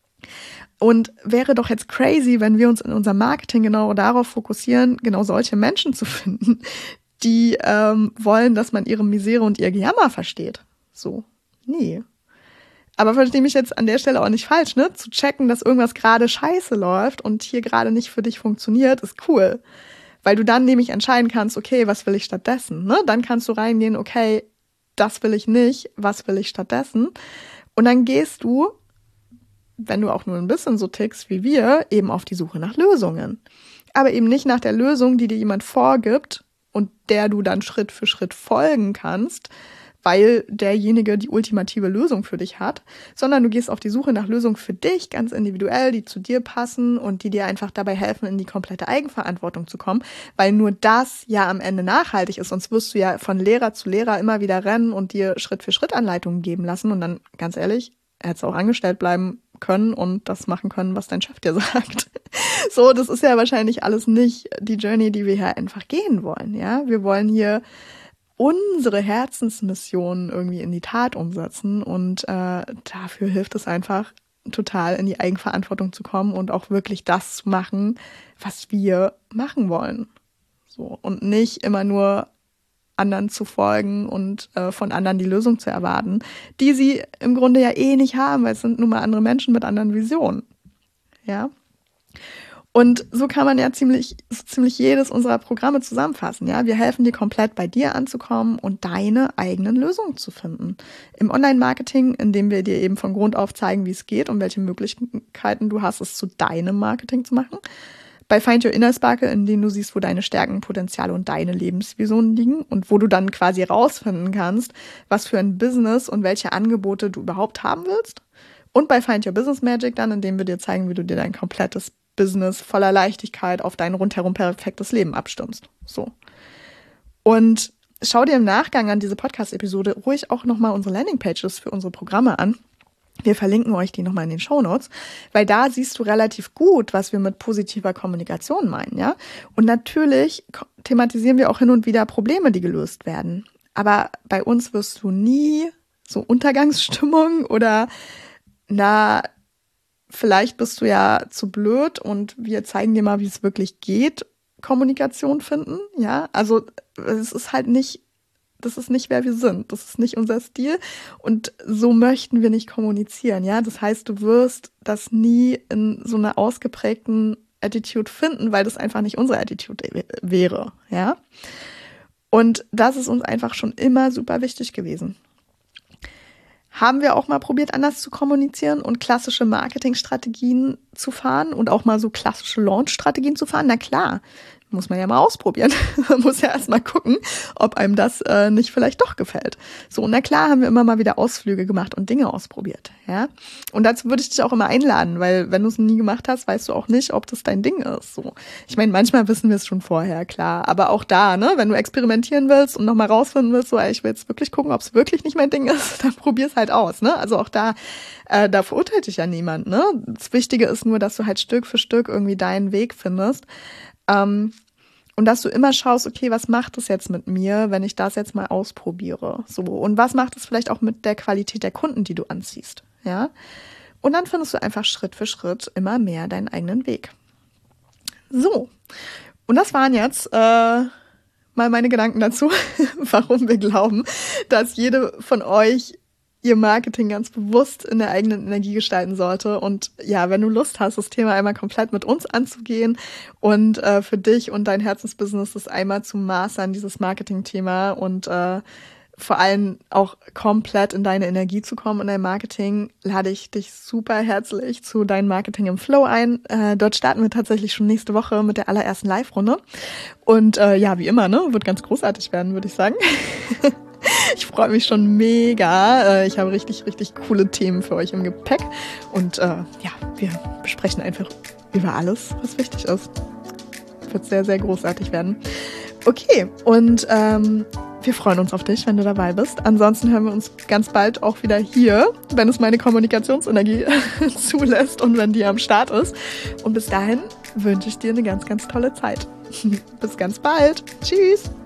Und wäre doch jetzt crazy, wenn wir uns in unserem Marketing genau darauf fokussieren, genau solche Menschen zu finden, die wollen, dass man ihre Misere und ihr Gejammer versteht. So, nee. Aber versteh mich jetzt an der Stelle auch nicht falsch, ne? Zu checken, dass irgendwas gerade scheiße läuft und hier gerade nicht für dich funktioniert, ist cool. Weil du dann nämlich entscheiden kannst, okay, was will ich stattdessen? Ne? Dann kannst du reingehen, okay, das will ich nicht, was will ich stattdessen? Und dann gehst du, wenn du auch nur ein bisschen so tickst wie wir, eben auf die Suche nach Lösungen. Aber eben nicht nach der Lösung, die dir jemand vorgibt und der du dann Schritt für Schritt folgen kannst, weil derjenige die ultimative Lösung für dich hat, sondern du gehst auf die Suche nach Lösungen für dich, ganz individuell, die zu dir passen und die dir einfach dabei helfen, in die komplette Eigenverantwortung zu kommen, weil nur das ja am Ende nachhaltig ist, sonst wirst du ja von Lehrer zu Lehrer immer wieder rennen und dir Schritt für Schritt Anleitungen geben lassen und dann, ganz ehrlich, hättest auch angestellt bleiben können und das machen können, was dein Chef dir sagt. So, das ist ja wahrscheinlich alles nicht die Journey, die wir hier einfach gehen wollen, ja. Wir wollen hier unsere Herzensmission irgendwie in die Tat umsetzen und dafür hilft es einfach total in die Eigenverantwortung zu kommen und auch wirklich das zu machen, was wir machen wollen. So und nicht immer nur anderen zu folgen und von anderen die Lösung zu erwarten, die sie im Grunde ja eh nicht haben, weil es sind nun mal andere Menschen mit anderen Visionen. Ja. Und so kann man ja ziemlich jedes unserer Programme zusammenfassen. Ja, wir helfen dir komplett bei dir anzukommen und deine eigenen Lösungen zu finden. Im Online-Marketing, indem wir dir eben von Grund auf zeigen, wie es geht und welche Möglichkeiten du hast, es zu deinem Marketing zu machen. Bei Find Your Inner Sparkle, indem du siehst, wo deine Stärken, Potenziale und deine Lebensvisionen liegen und wo du dann quasi rausfinden kannst, was für ein Business und welche Angebote du überhaupt haben willst. Und bei Find Your Business Magic dann, indem wir dir zeigen, wie du dir dein komplettes Business voller Leichtigkeit auf dein rundherum perfektes Leben abstimmst. So. Und schau dir im Nachgang an diese Podcast-Episode ruhig auch nochmal unsere Landingpages für unsere Programme an. Wir verlinken euch die nochmal in den Shownotes, weil da siehst du relativ gut, was wir mit positiver Kommunikation meinen, ja. Und natürlich thematisieren wir auch hin und wieder Probleme, die gelöst werden. Aber bei uns wirst du nie so Untergangsstimmung oder vielleicht bist du ja zu blöd und wir zeigen dir mal, wie es wirklich geht, Kommunikation finden, ja. Also es ist halt nicht, das ist nicht, wer wir sind. Das ist nicht unser Stil und so möchten wir nicht kommunizieren, ja. Das heißt, du wirst das nie in so einer ausgeprägten Attitude finden, weil das einfach nicht unsere Attitude wäre, ja. Und das ist uns einfach schon immer super wichtig gewesen. Haben wir auch mal probiert, anders zu kommunizieren und klassische Marketingstrategien zu fahren und auch mal so klassische Launch-Strategien zu fahren? Na klar, muss man ja mal ausprobieren. Man muss ja erst mal gucken, ob einem das nicht vielleicht doch gefällt. So, und na klar haben wir immer mal wieder Ausflüge gemacht und Dinge ausprobiert, ja. Und dazu würde ich dich auch immer einladen, weil wenn du es nie gemacht hast, weißt du auch nicht, ob das dein Ding ist. So, ich meine, manchmal wissen wir es schon vorher, klar. Aber auch da, ne, wenn du experimentieren willst und nochmal rausfinden willst, so, ey, ich will jetzt wirklich gucken, ob es wirklich nicht mein Ding ist, dann probier's halt aus, ne. Also auch da verurteilt dich ja niemand, ne. Das Wichtige ist nur, dass du halt Stück für Stück irgendwie deinen Weg findest. Und dass du immer schaust, okay, was macht es jetzt mit mir, wenn ich das jetzt mal ausprobiere? So, und was macht es vielleicht auch mit der Qualität der Kunden, die du anziehst? Ja? Und dann findest du einfach Schritt für Schritt immer mehr deinen eigenen Weg. So, und das waren jetzt mal meine Gedanken dazu, warum wir glauben, dass jede von euch ihr Marketing ganz bewusst in der eigenen Energie gestalten sollte. Und ja, wenn du Lust hast, das Thema einmal komplett mit uns anzugehen und für dich und dein Herzensbusiness das einmal zu mastern, dieses Marketing-Thema und vor allem auch komplett in deine Energie zu kommen in dein Marketing, lade ich dich super herzlich zu Dein Marketing im Flow ein. Dort starten wir tatsächlich schon nächste Woche mit der allerersten Live-Runde. Und ja, wie immer, ne, wird ganz großartig werden, würde ich sagen. Ich freue mich schon mega. Ich habe richtig, richtig coole Themen für euch im Gepäck. Und ja, wir besprechen einfach über alles, was wichtig ist. Wird sehr, sehr großartig werden. Okay, und wir freuen uns auf dich, wenn du dabei bist. Ansonsten hören wir uns ganz bald auch wieder hier, wenn es meine Kommunikationsenergie zulässt und wenn die am Start ist. Und bis dahin wünsche ich dir eine ganz, ganz tolle Zeit. Bis ganz bald. Tschüss.